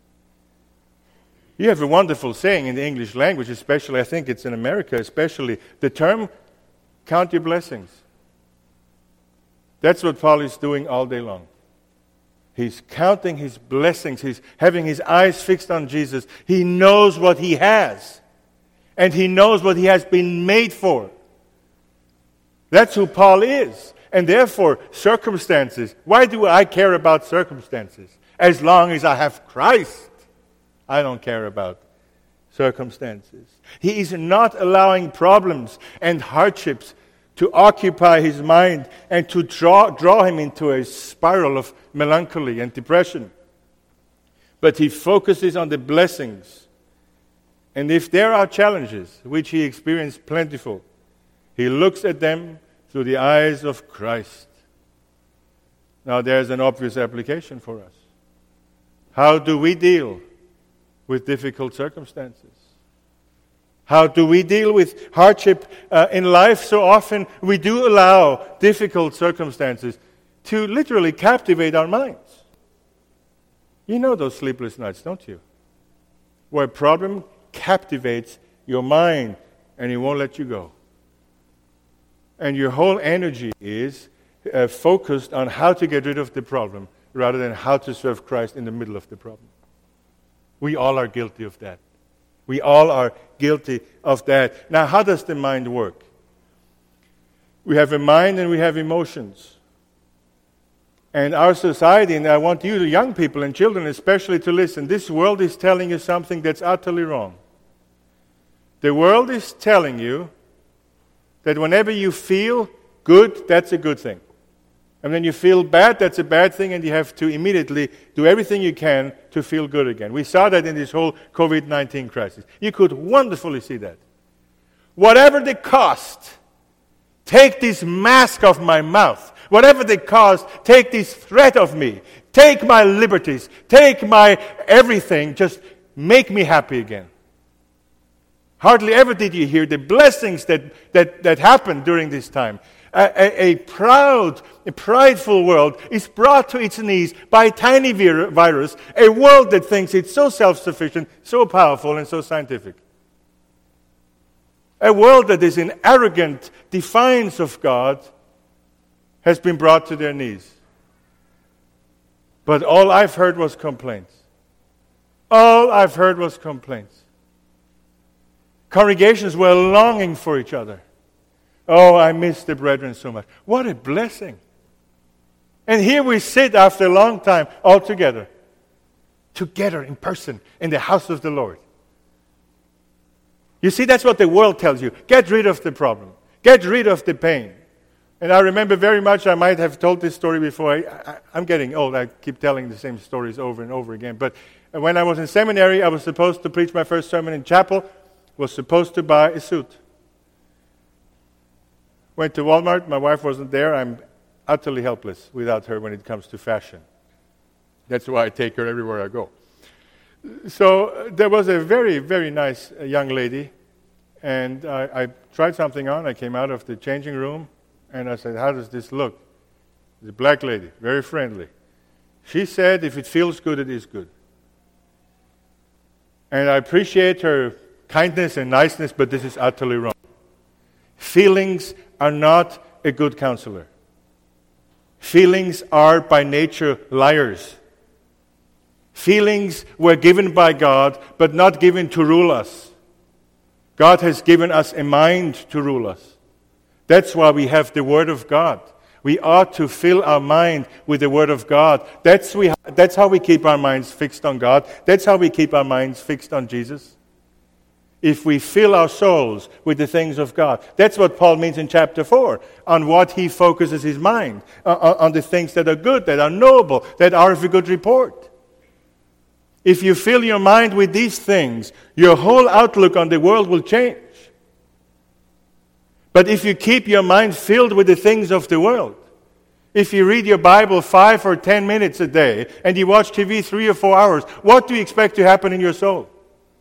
You have a wonderful saying in the English language, especially, I think it's in America especially, the term, count your blessings. That's what Paul is doing all day long. He's counting his blessings. He's having his eyes fixed on Jesus. He knows what he has. And he knows what he has been made for. That's who Paul is. And therefore, circumstances. Why do I care about circumstances? As long as I have Christ, I don't care about circumstances. He is not allowing problems and hardships to occupy his mind and to draw him into a spiral of melancholy and depression. But he focuses on the blessings. And if there are challenges, which he experienced plentiful, he looks at them through the eyes of Christ. Now there's an obvious application for us. How do we deal with difficult circumstances? How do we deal with hardship in life? So often we do allow difficult circumstances to literally captivate our minds. You know those sleepless nights, don't you? Where a problem captivates your mind and it won't let you go. And your whole energy is focused on how to get rid of the problem rather than how to serve Christ in the middle of the problem. We all are guilty of that. We all are guilty of that. Now, how does the mind work? We have a mind and we have emotions. And our society, and I want you, the young people and children especially, to listen. This world is telling you something that's utterly wrong. The world is telling you that whenever you feel good, that's a good thing. And when you feel bad, that's a bad thing, and you have to immediately do everything you can to feel good again. We saw that in this whole COVID-19 crisis. You could wonderfully see that. Whatever the cost, take this mask off my mouth. Whatever the cost, take this threat of me. Take my liberties. Take my everything. Just make me happy again. Hardly ever did you hear the blessings that happened during this time. A prideful world is brought to its knees by a tiny virus, a world that thinks it's so self-sufficient, so powerful, and so scientific. A world that is in arrogant defiance of God has been brought to their knees. But all I've heard was complaints. All I've heard was complaints. Congregations were longing for each other. Oh, I miss the brethren so much. What a blessing. And here we sit after a long time all together in person in the house of the Lord. You see, that's what the world tells you. Get rid of the problem. Get rid of the pain. And I remember very much, I might have told this story before. I'm getting old. I keep telling the same stories over and over again. But when I was in seminary, I was supposed to preach my first sermon in chapel. Was supposed to buy a suit. Went to Walmart. My wife wasn't there. I'm utterly helpless without her when it comes to fashion. That's why I take her everywhere I go. So there was a very, very nice young lady. And I tried something on. I came out of the changing room. And I said, how does this look? The black lady, very friendly. She said, if it feels good, it is good. And I appreciate her kindness and niceness, but this is utterly wrong. Feelings are not a good counselor. Feelings are by nature liars. Feelings were given by God, but not given to rule us. God has given us a mind to rule us. That's why we have the Word of God. We ought to fill our mind with the Word of God. That's how we keep our minds fixed on God. That's how we keep our minds fixed on Jesus. If we fill our souls with the things of God. That's what Paul means in chapter 4, on what he focuses his mind, on the things that are good, that are noble, that are of a good report. If you fill your mind with these things, your whole outlook on the world will change. But if you keep your mind filled with the things of the world, if you read your Bible 5 or 10 minutes a day, and you watch TV 3 or 4 hours, what do you expect to happen in your soul?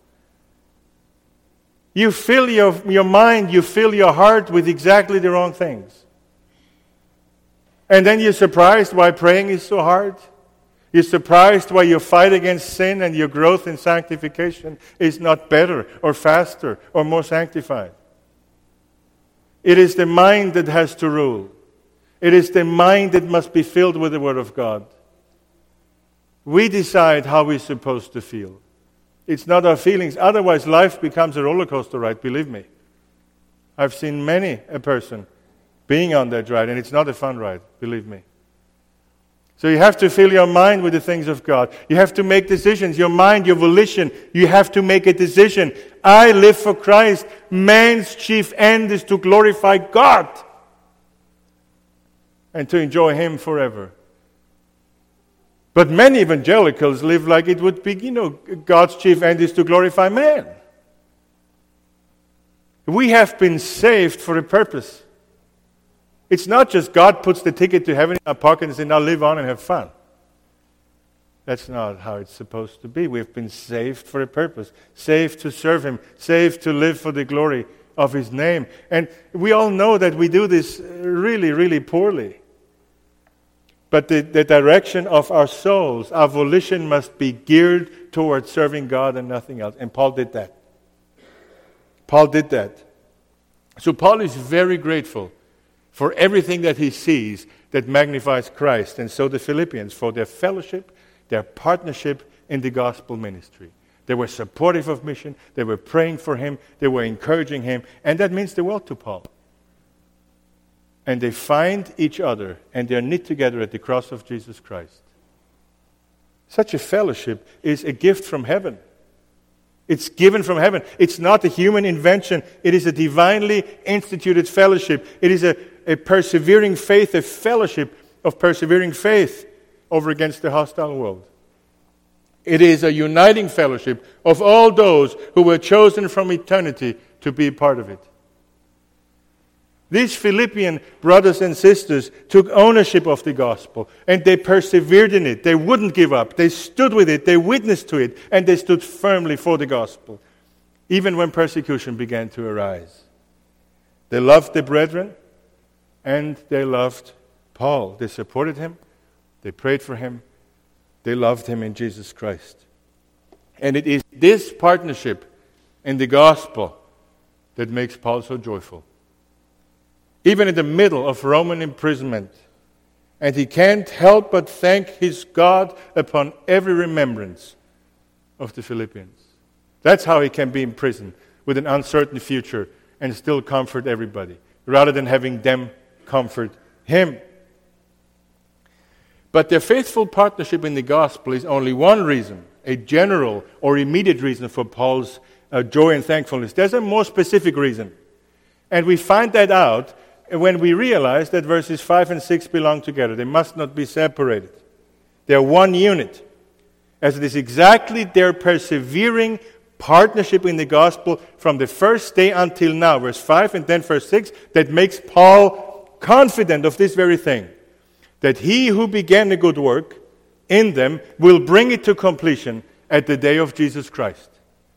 You fill your mind, you fill your heart with exactly the wrong things. And then you're surprised why praying is so hard. You're surprised why your fight against sin and your growth in sanctification is not better or faster or more sanctified. It is the mind that has to rule. It is the mind that must be filled with the Word of God. We decide how we're supposed to feel. It's not our feelings. Otherwise, life becomes a roller coaster ride, believe me. I've seen many a person being on that ride, and it's not a fun ride, believe me. So you have to fill your mind with the things of God. You have to make decisions. Your mind, your volition, you have to make a decision. I live for Christ. Man's chief end is to glorify God and to enjoy Him forever. But many evangelicals live like it would be, God's chief end is to glorify man. We have been saved for a purpose. It's not just God puts the ticket to heaven in our pocket and says, now live on and have fun. That's not how it's supposed to be. We've been saved for a purpose. Saved to serve Him. Saved to live for the glory of His name. And we all know that we do this really, really poorly. But the direction of our souls, our volition must be geared towards serving God and nothing else. And Paul did that. Paul did that. So Paul is very grateful for everything that he sees that magnifies Christ. And so the Philippians, for their fellowship, their partnership in the gospel ministry. They were supportive of mission. They were praying for him. They were encouraging him. And that means the world to Paul. and they find each other, and they are knit together at the cross of Jesus Christ. Such a fellowship is a gift from heaven. It's given from heaven. It's not a human invention. It is a divinely instituted fellowship. It is a persevering faith, a fellowship of persevering faith over against the hostile world. It is a uniting fellowship of all those who were chosen from eternity to be a part of it. These Philippian brothers and sisters took ownership of the gospel, and they persevered in it. They wouldn't give up. They stood with it. They witnessed to it, and they stood firmly for the gospel, even when persecution began to arise. They loved the brethren, and they loved Paul. They supported him. They prayed for him. They loved him in Jesus Christ. And it is this partnership in the gospel that makes Paul so joyful. Even in the middle of Roman imprisonment. And he can't help but thank his God upon every remembrance of the Philippians. That's how he can be in prison with an uncertain future and still comfort everybody, rather than having them comfort him. But their faithful partnership in the gospel is only one reason, a general or immediate reason for Paul's joy and thankfulness. There's a more specific reason. And we find that out when we realize that verses 5 and 6 belong together. They must not be separated. They are one unit. As it is exactly their persevering partnership in the gospel from the first day until now, verse 5 and then verse 6, that makes Paul confident of this very thing, that he who began a good work in them will bring it to completion at the day of Jesus Christ.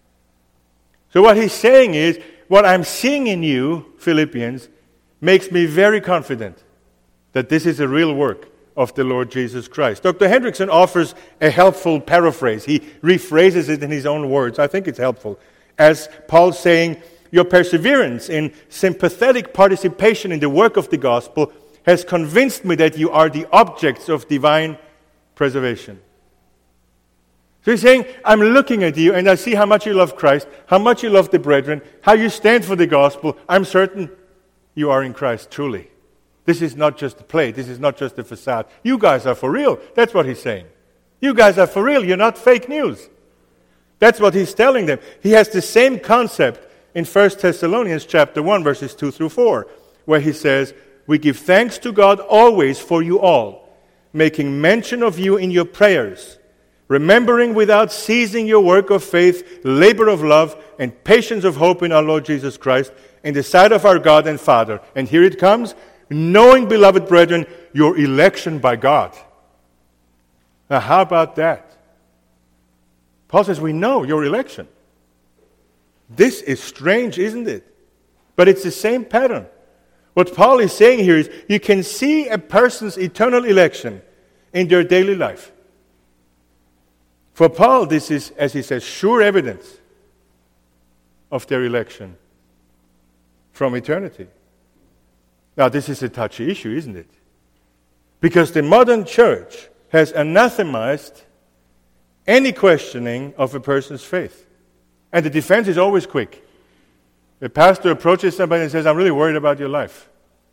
So what he's saying is, what I'm seeing in you, Philippians, makes me very confident that this is a real work of the Lord Jesus Christ. Dr. Hendrickson offers a helpful paraphrase. He rephrases it in his own words. I think it's helpful. As Paul saying, your perseverance in sympathetic participation in the work of the gospel has convinced me that you are the objects of divine preservation. So he's saying, I'm looking at you and I see how much you love Christ, how much you love the brethren, how you stand for the gospel. I'm certain you are in Christ truly. This is not just a play. This is not just a facade. You guys are for real. That's what he's saying. You guys are for real. You're not fake news. That's what he's telling them. He has the same concept in 1 Thessalonians chapter 1, verses 2 through 4, where he says, we give thanks to God always for you all, making mention of you in your prayers, remembering without ceasing your work of faith, labor of love, and patience of hope in our Lord Jesus Christ, in the sight of our God and Father. And here it comes, knowing, beloved brethren, your election by God. Now, how about that? Paul says, we know your election. This is strange, isn't it? But it's the same pattern. What Paul is saying here is, you can see a person's eternal election in their daily life. For Paul, this is, as he says, sure evidence of their election from eternity. Now, this is a touchy issue, isn't it? Because the modern church has anathemized any questioning of a person's faith. And the defense is always quick. The pastor approaches somebody and says, I'm really worried about your life.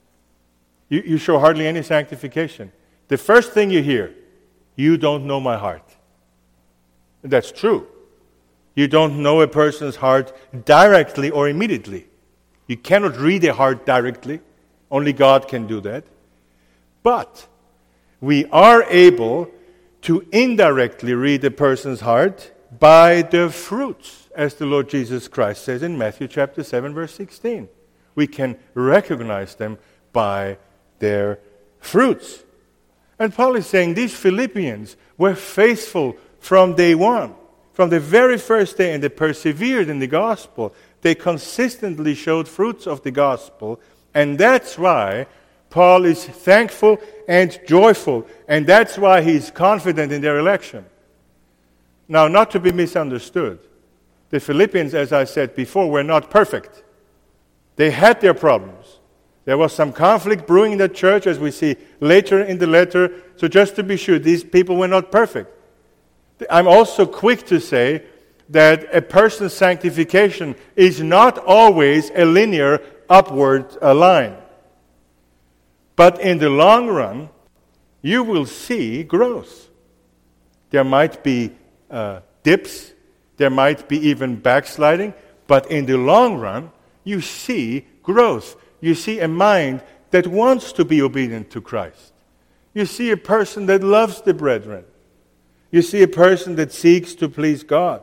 You show hardly any sanctification. The first thing you hear, you don't know my heart. And that's true. You don't know a person's heart directly or immediately. You cannot read a heart directly. Only God can do that. But we are able to indirectly read a person's heart by the fruits, as the Lord Jesus Christ says in Matthew chapter 7, verse 16. We can recognize them by their fruits. And Paul is saying these Philippians were faithful from day one, from the very first day, and they persevered in the gospel. They consistently showed fruits of the gospel, and that's why Paul is thankful and joyful, and that's why he's confident in their election. Now, not to be misunderstood, the Philippians, as I said before, were not perfect. They had their problems. There was some conflict brewing in the church, as we see later in the letter. So just to be sure, these people were not perfect. I'm also quick to say that a person's sanctification is not always a linear upward line. But in the long run, you will see growth. There might be dips, there might be even backsliding, but in the long run, you see growth. You see a mind that wants to be obedient to Christ. You see a person that loves the brethren. You see a person that seeks to please God.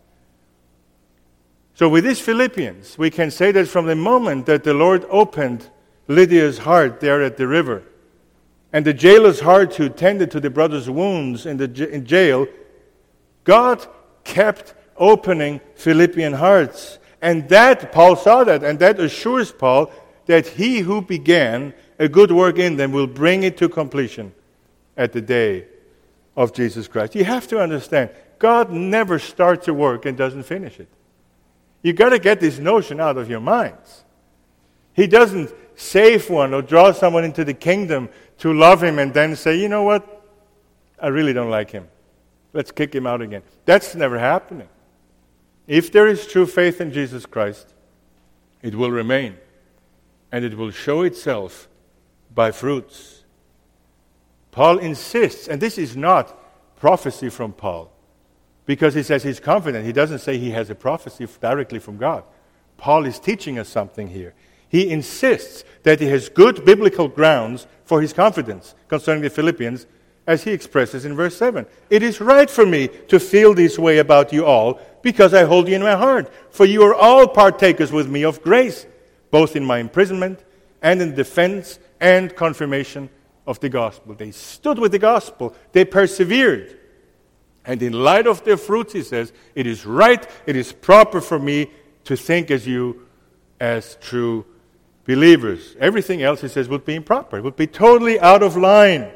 So with these Philippians, we can say that from the moment that the Lord opened Lydia's heart there at the river, and the jailer's heart who tended to the brother's wounds in jail, God kept opening Philippian hearts. And that, Paul saw that, and that assures Paul that he who began a good work in them will bring it to completion at the day of Jesus Christ. You have to understand, God never starts a work and doesn't finish it. You've got to get this notion out of your minds. He doesn't save one or draw someone into the kingdom to love him and then say, you know what, I really don't like him. Let's kick him out again. That's never happening. If there is true faith in Jesus Christ, it will remain. And it will show itself by fruits. Paul insists, and this is not prophecy from Paul, because he says he's confident. He doesn't say he has a prophecy directly from God. Paul is teaching us something here. He insists that he has good biblical grounds for his confidence concerning the Philippians, as he expresses in verse 7. It is right for me to feel this way about you all, because I hold you in my heart. For you are all partakers with me of grace, both in my imprisonment and in defense and confirmation of the gospel. They stood with the gospel. They persevered. And in light of their fruits, he says, it is right, it is proper for me to think as you as true believers. Everything else, he says, would be improper. It would be totally out of line.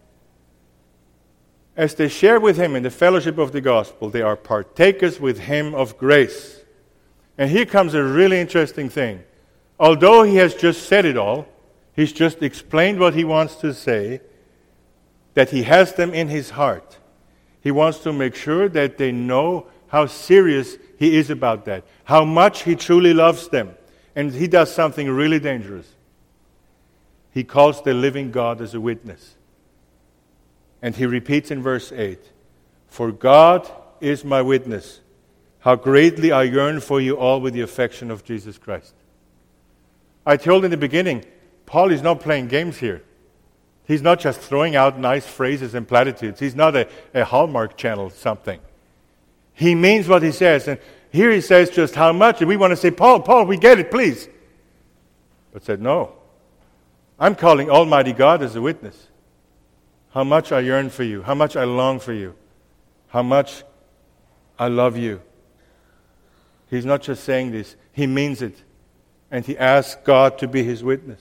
As they share with him in the fellowship of the gospel, they are partakers with him of grace. And here comes a really interesting thing. Although he has just said it all, he's just explained what he wants to say, that he has them in his heart. He wants to make sure that they know how serious he is about that, how much he truly loves them. And he does something really dangerous. He calls the living God as a witness. And he repeats in verse 8, for God is my witness, how greatly I yearn for you all with the affection of Jesus Christ. I told in the beginning, Paul is not playing games here. He's not just throwing out nice phrases and platitudes. He's not a Hallmark Channel something. He means what he says. And here he says just how much. And we want to say, Paul, we get it, please. But said, no. I'm calling Almighty God as a witness. How much I yearn for you. How much I long for you. How much I love you. He's not just saying this. He means it. And he asks God to be his witness.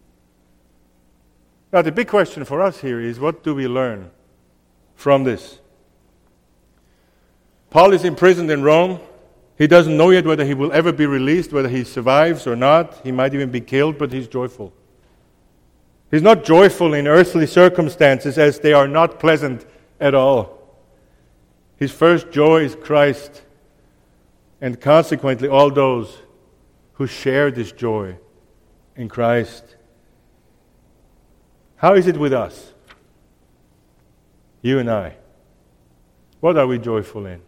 Now, the big question for us here is, what do we learn from this? Paul is imprisoned in Rome. He doesn't know yet whether he will ever be released, whether he survives or not. He might even be killed, but he's joyful. He's not joyful in earthly circumstances, as they are not pleasant at all. His first joy is Christ, and consequently all those who share this joy in Christ. How is it with us? You and I. What are we joyful in?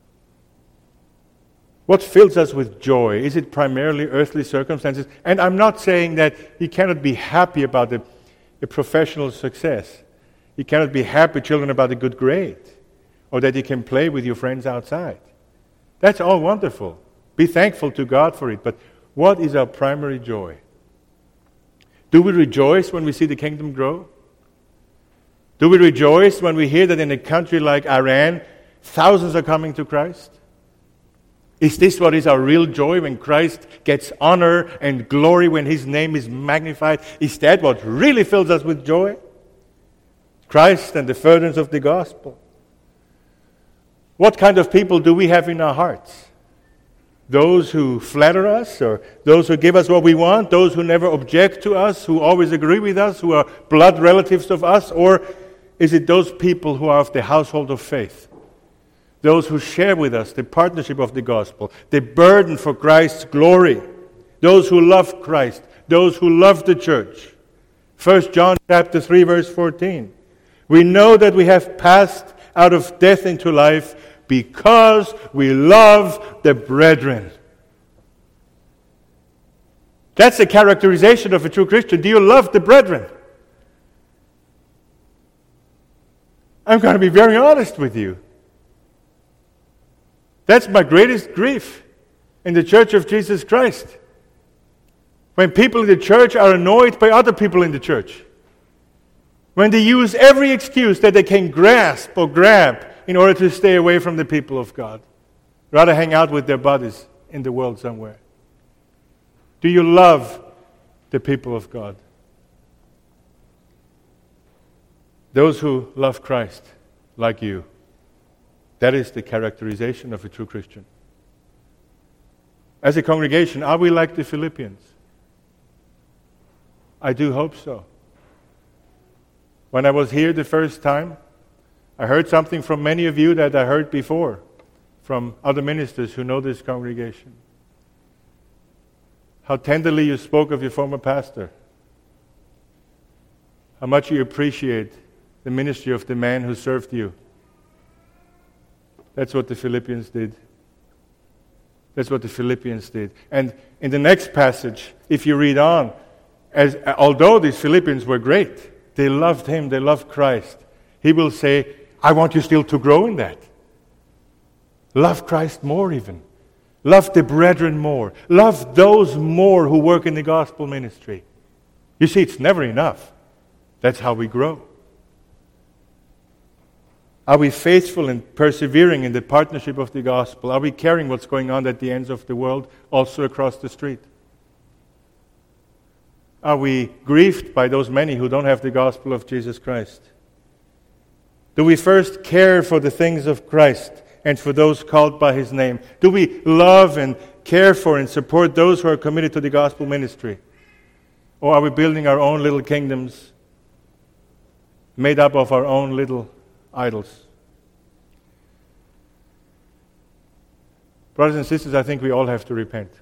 What fills us with joy? Is it primarily earthly circumstances? And I'm not saying that you cannot be happy about a professional success. You cannot be happy, children, about a good grade. Or that you can play with your friends outside. That's all wonderful. Be thankful to God for it. But what is our primary joy? Do we rejoice when we see the kingdom grow? Do we rejoice when we hear that in a country like Iran, thousands are coming to Christ? Is this what is our real joy, when Christ gets honor and glory, when his name is magnified? Is that what really fills us with joy? Christ and the furtherance of the gospel. What kind of people do we have in our hearts? Those who flatter us, or those who give us what we want, those who never object to us, who always agree with us, who are blood relatives of us? Or is it those people who are of the household of faith? Those who share with us the partnership of the gospel, the burden for Christ's glory. Those who love Christ, those who love the church, 1 John chapter 3, verse 14. We know that we have passed out of death into life because we love the brethren. That's the characterization of a true Christian. Do you love the brethren? I'm going to be very honest with you. That's my greatest grief in the Church of Jesus Christ. When people in the church are annoyed by other people in the church. When they use every excuse that they can grasp or grab in order to stay away from the people of God. Rather hang out with their buddies in the world somewhere. Do you love the people of God? Those who love Christ like you. That is the characterization of a true Christian. As a congregation, are we like the Philippians? I do hope so. When I was here the first time, I heard something from many of you that I heard before from other ministers who know this congregation. How tenderly you spoke of your former pastor. How much you appreciate the ministry of the man who served you. That's what the Philippians did. That's what the Philippians did. And in the next passage, if you read on, although these Philippians were great, they loved him, they loved Christ, he will say, I want you still to grow in that. Love Christ more even. Love the brethren more. Love those more who work in the gospel ministry. You see, it's never enough. That's how we grow. Are we faithful and persevering in the partnership of the gospel? Are we caring what's going on at the ends of the world, also across the street? Are we grieved by those many who don't have the gospel of Jesus Christ? Do we first care for the things of Christ and for those called by His name? Do we love and care for and support those who are committed to the gospel ministry? Or are we building our own little kingdoms made up of our own little idols? Brothers and sisters, I think we all have to repent.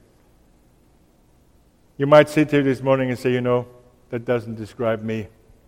You might sit here this morning and say, that doesn't describe me.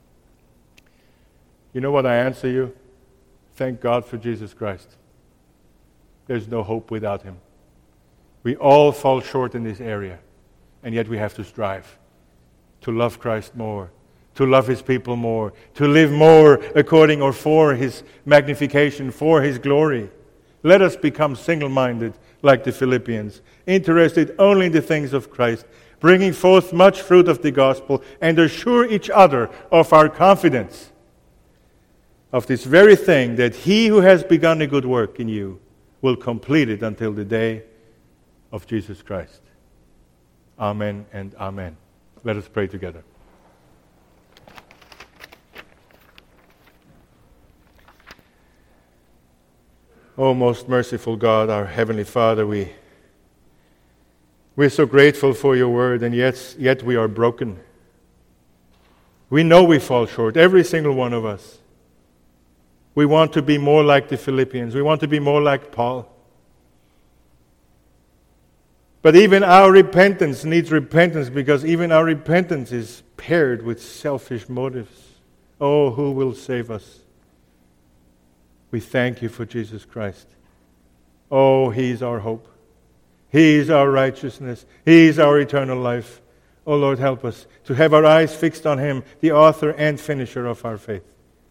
You know what I answer you? Thank God for Jesus Christ. There's no hope without Him. We all fall short in this area, and yet we have to strive to love Christ more, to love His people more, to live more according or for His magnification, for His glory. Let us become single-minded like the Philippians, interested only in the things of Christ, bringing forth much fruit of the gospel, and assure each other of our confidence of this very thing, that He who has begun a good work in you will complete it until the day of Jesus Christ. Amen and amen. Let us pray together. O most merciful God, our Heavenly Father, we're so grateful for your word, and yet we are broken. We know we fall short, every single one of us. We want to be more like the Philippians. We want to be more like Paul. But even our repentance needs repentance, because even our repentance is paired with selfish motives. Oh, who will save us? We thank you for Jesus Christ. Oh, He's our hope. He's our righteousness. He's our eternal life. Oh, Lord, help us to have our eyes fixed on Him, the author and finisher of our faith.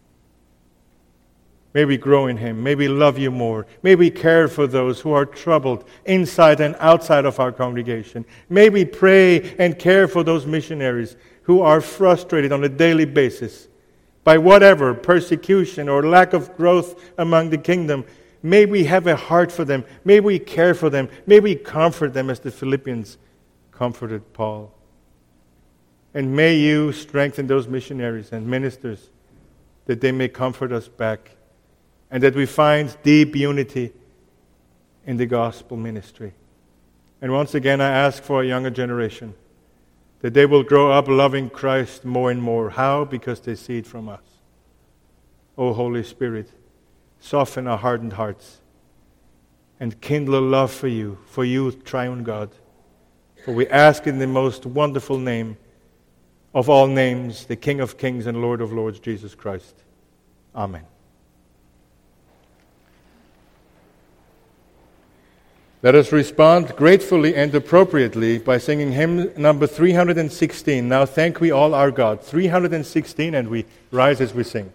May we grow in Him. May we love you more. May we care for those who are troubled inside and outside of our congregation. May we pray and care for those missionaries who are frustrated on a daily basis by whatever persecution or lack of growth among the kingdom. May we have a heart for them. May we care for them. May we comfort them as the Philippians comforted Paul. And may you strengthen those missionaries and ministers that they may comfort us back, and that we find deep unity in the gospel ministry. And once again, I ask for a younger generation, that they will grow up loving Christ more and more. How? Because they see it from us. O Holy Spirit, soften our hardened hearts and kindle a love for you, triune God. For we ask in the most wonderful name of all names, the King of kings and Lord of lords, Jesus Christ. Amen. Let us respond gratefully and appropriately by singing hymn number 316. Now thank we all our God. 316, and we rise as we sing.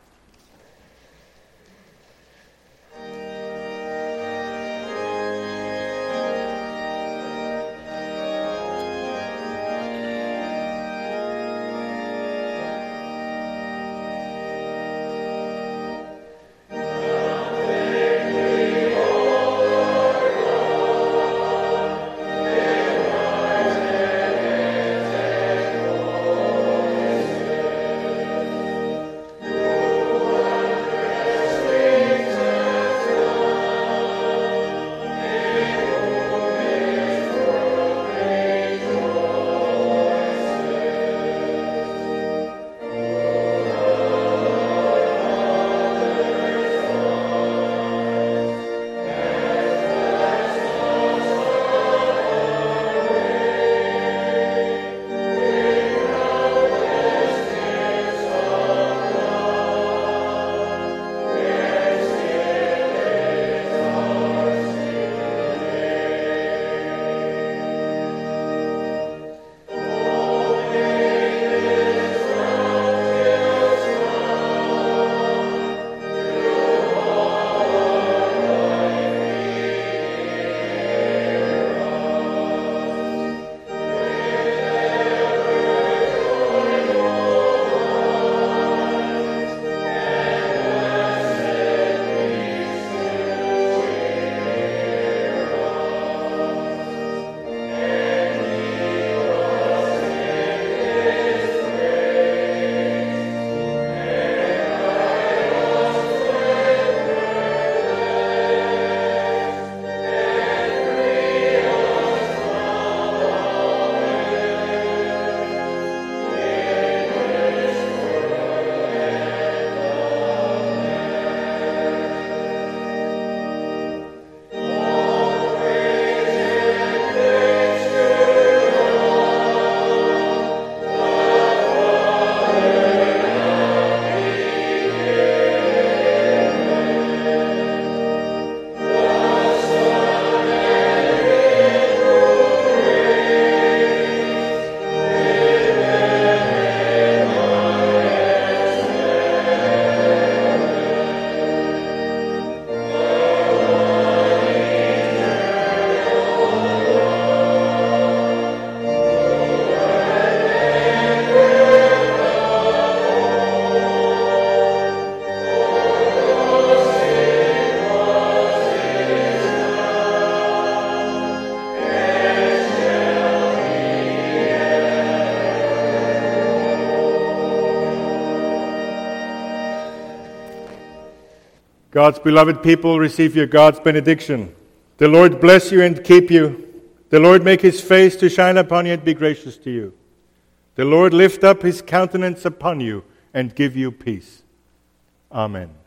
God's beloved people, receive your God's benediction. The Lord bless you and keep you. The Lord make his face to shine upon you and be gracious to you. The Lord lift up his countenance upon you and give you peace. Amen.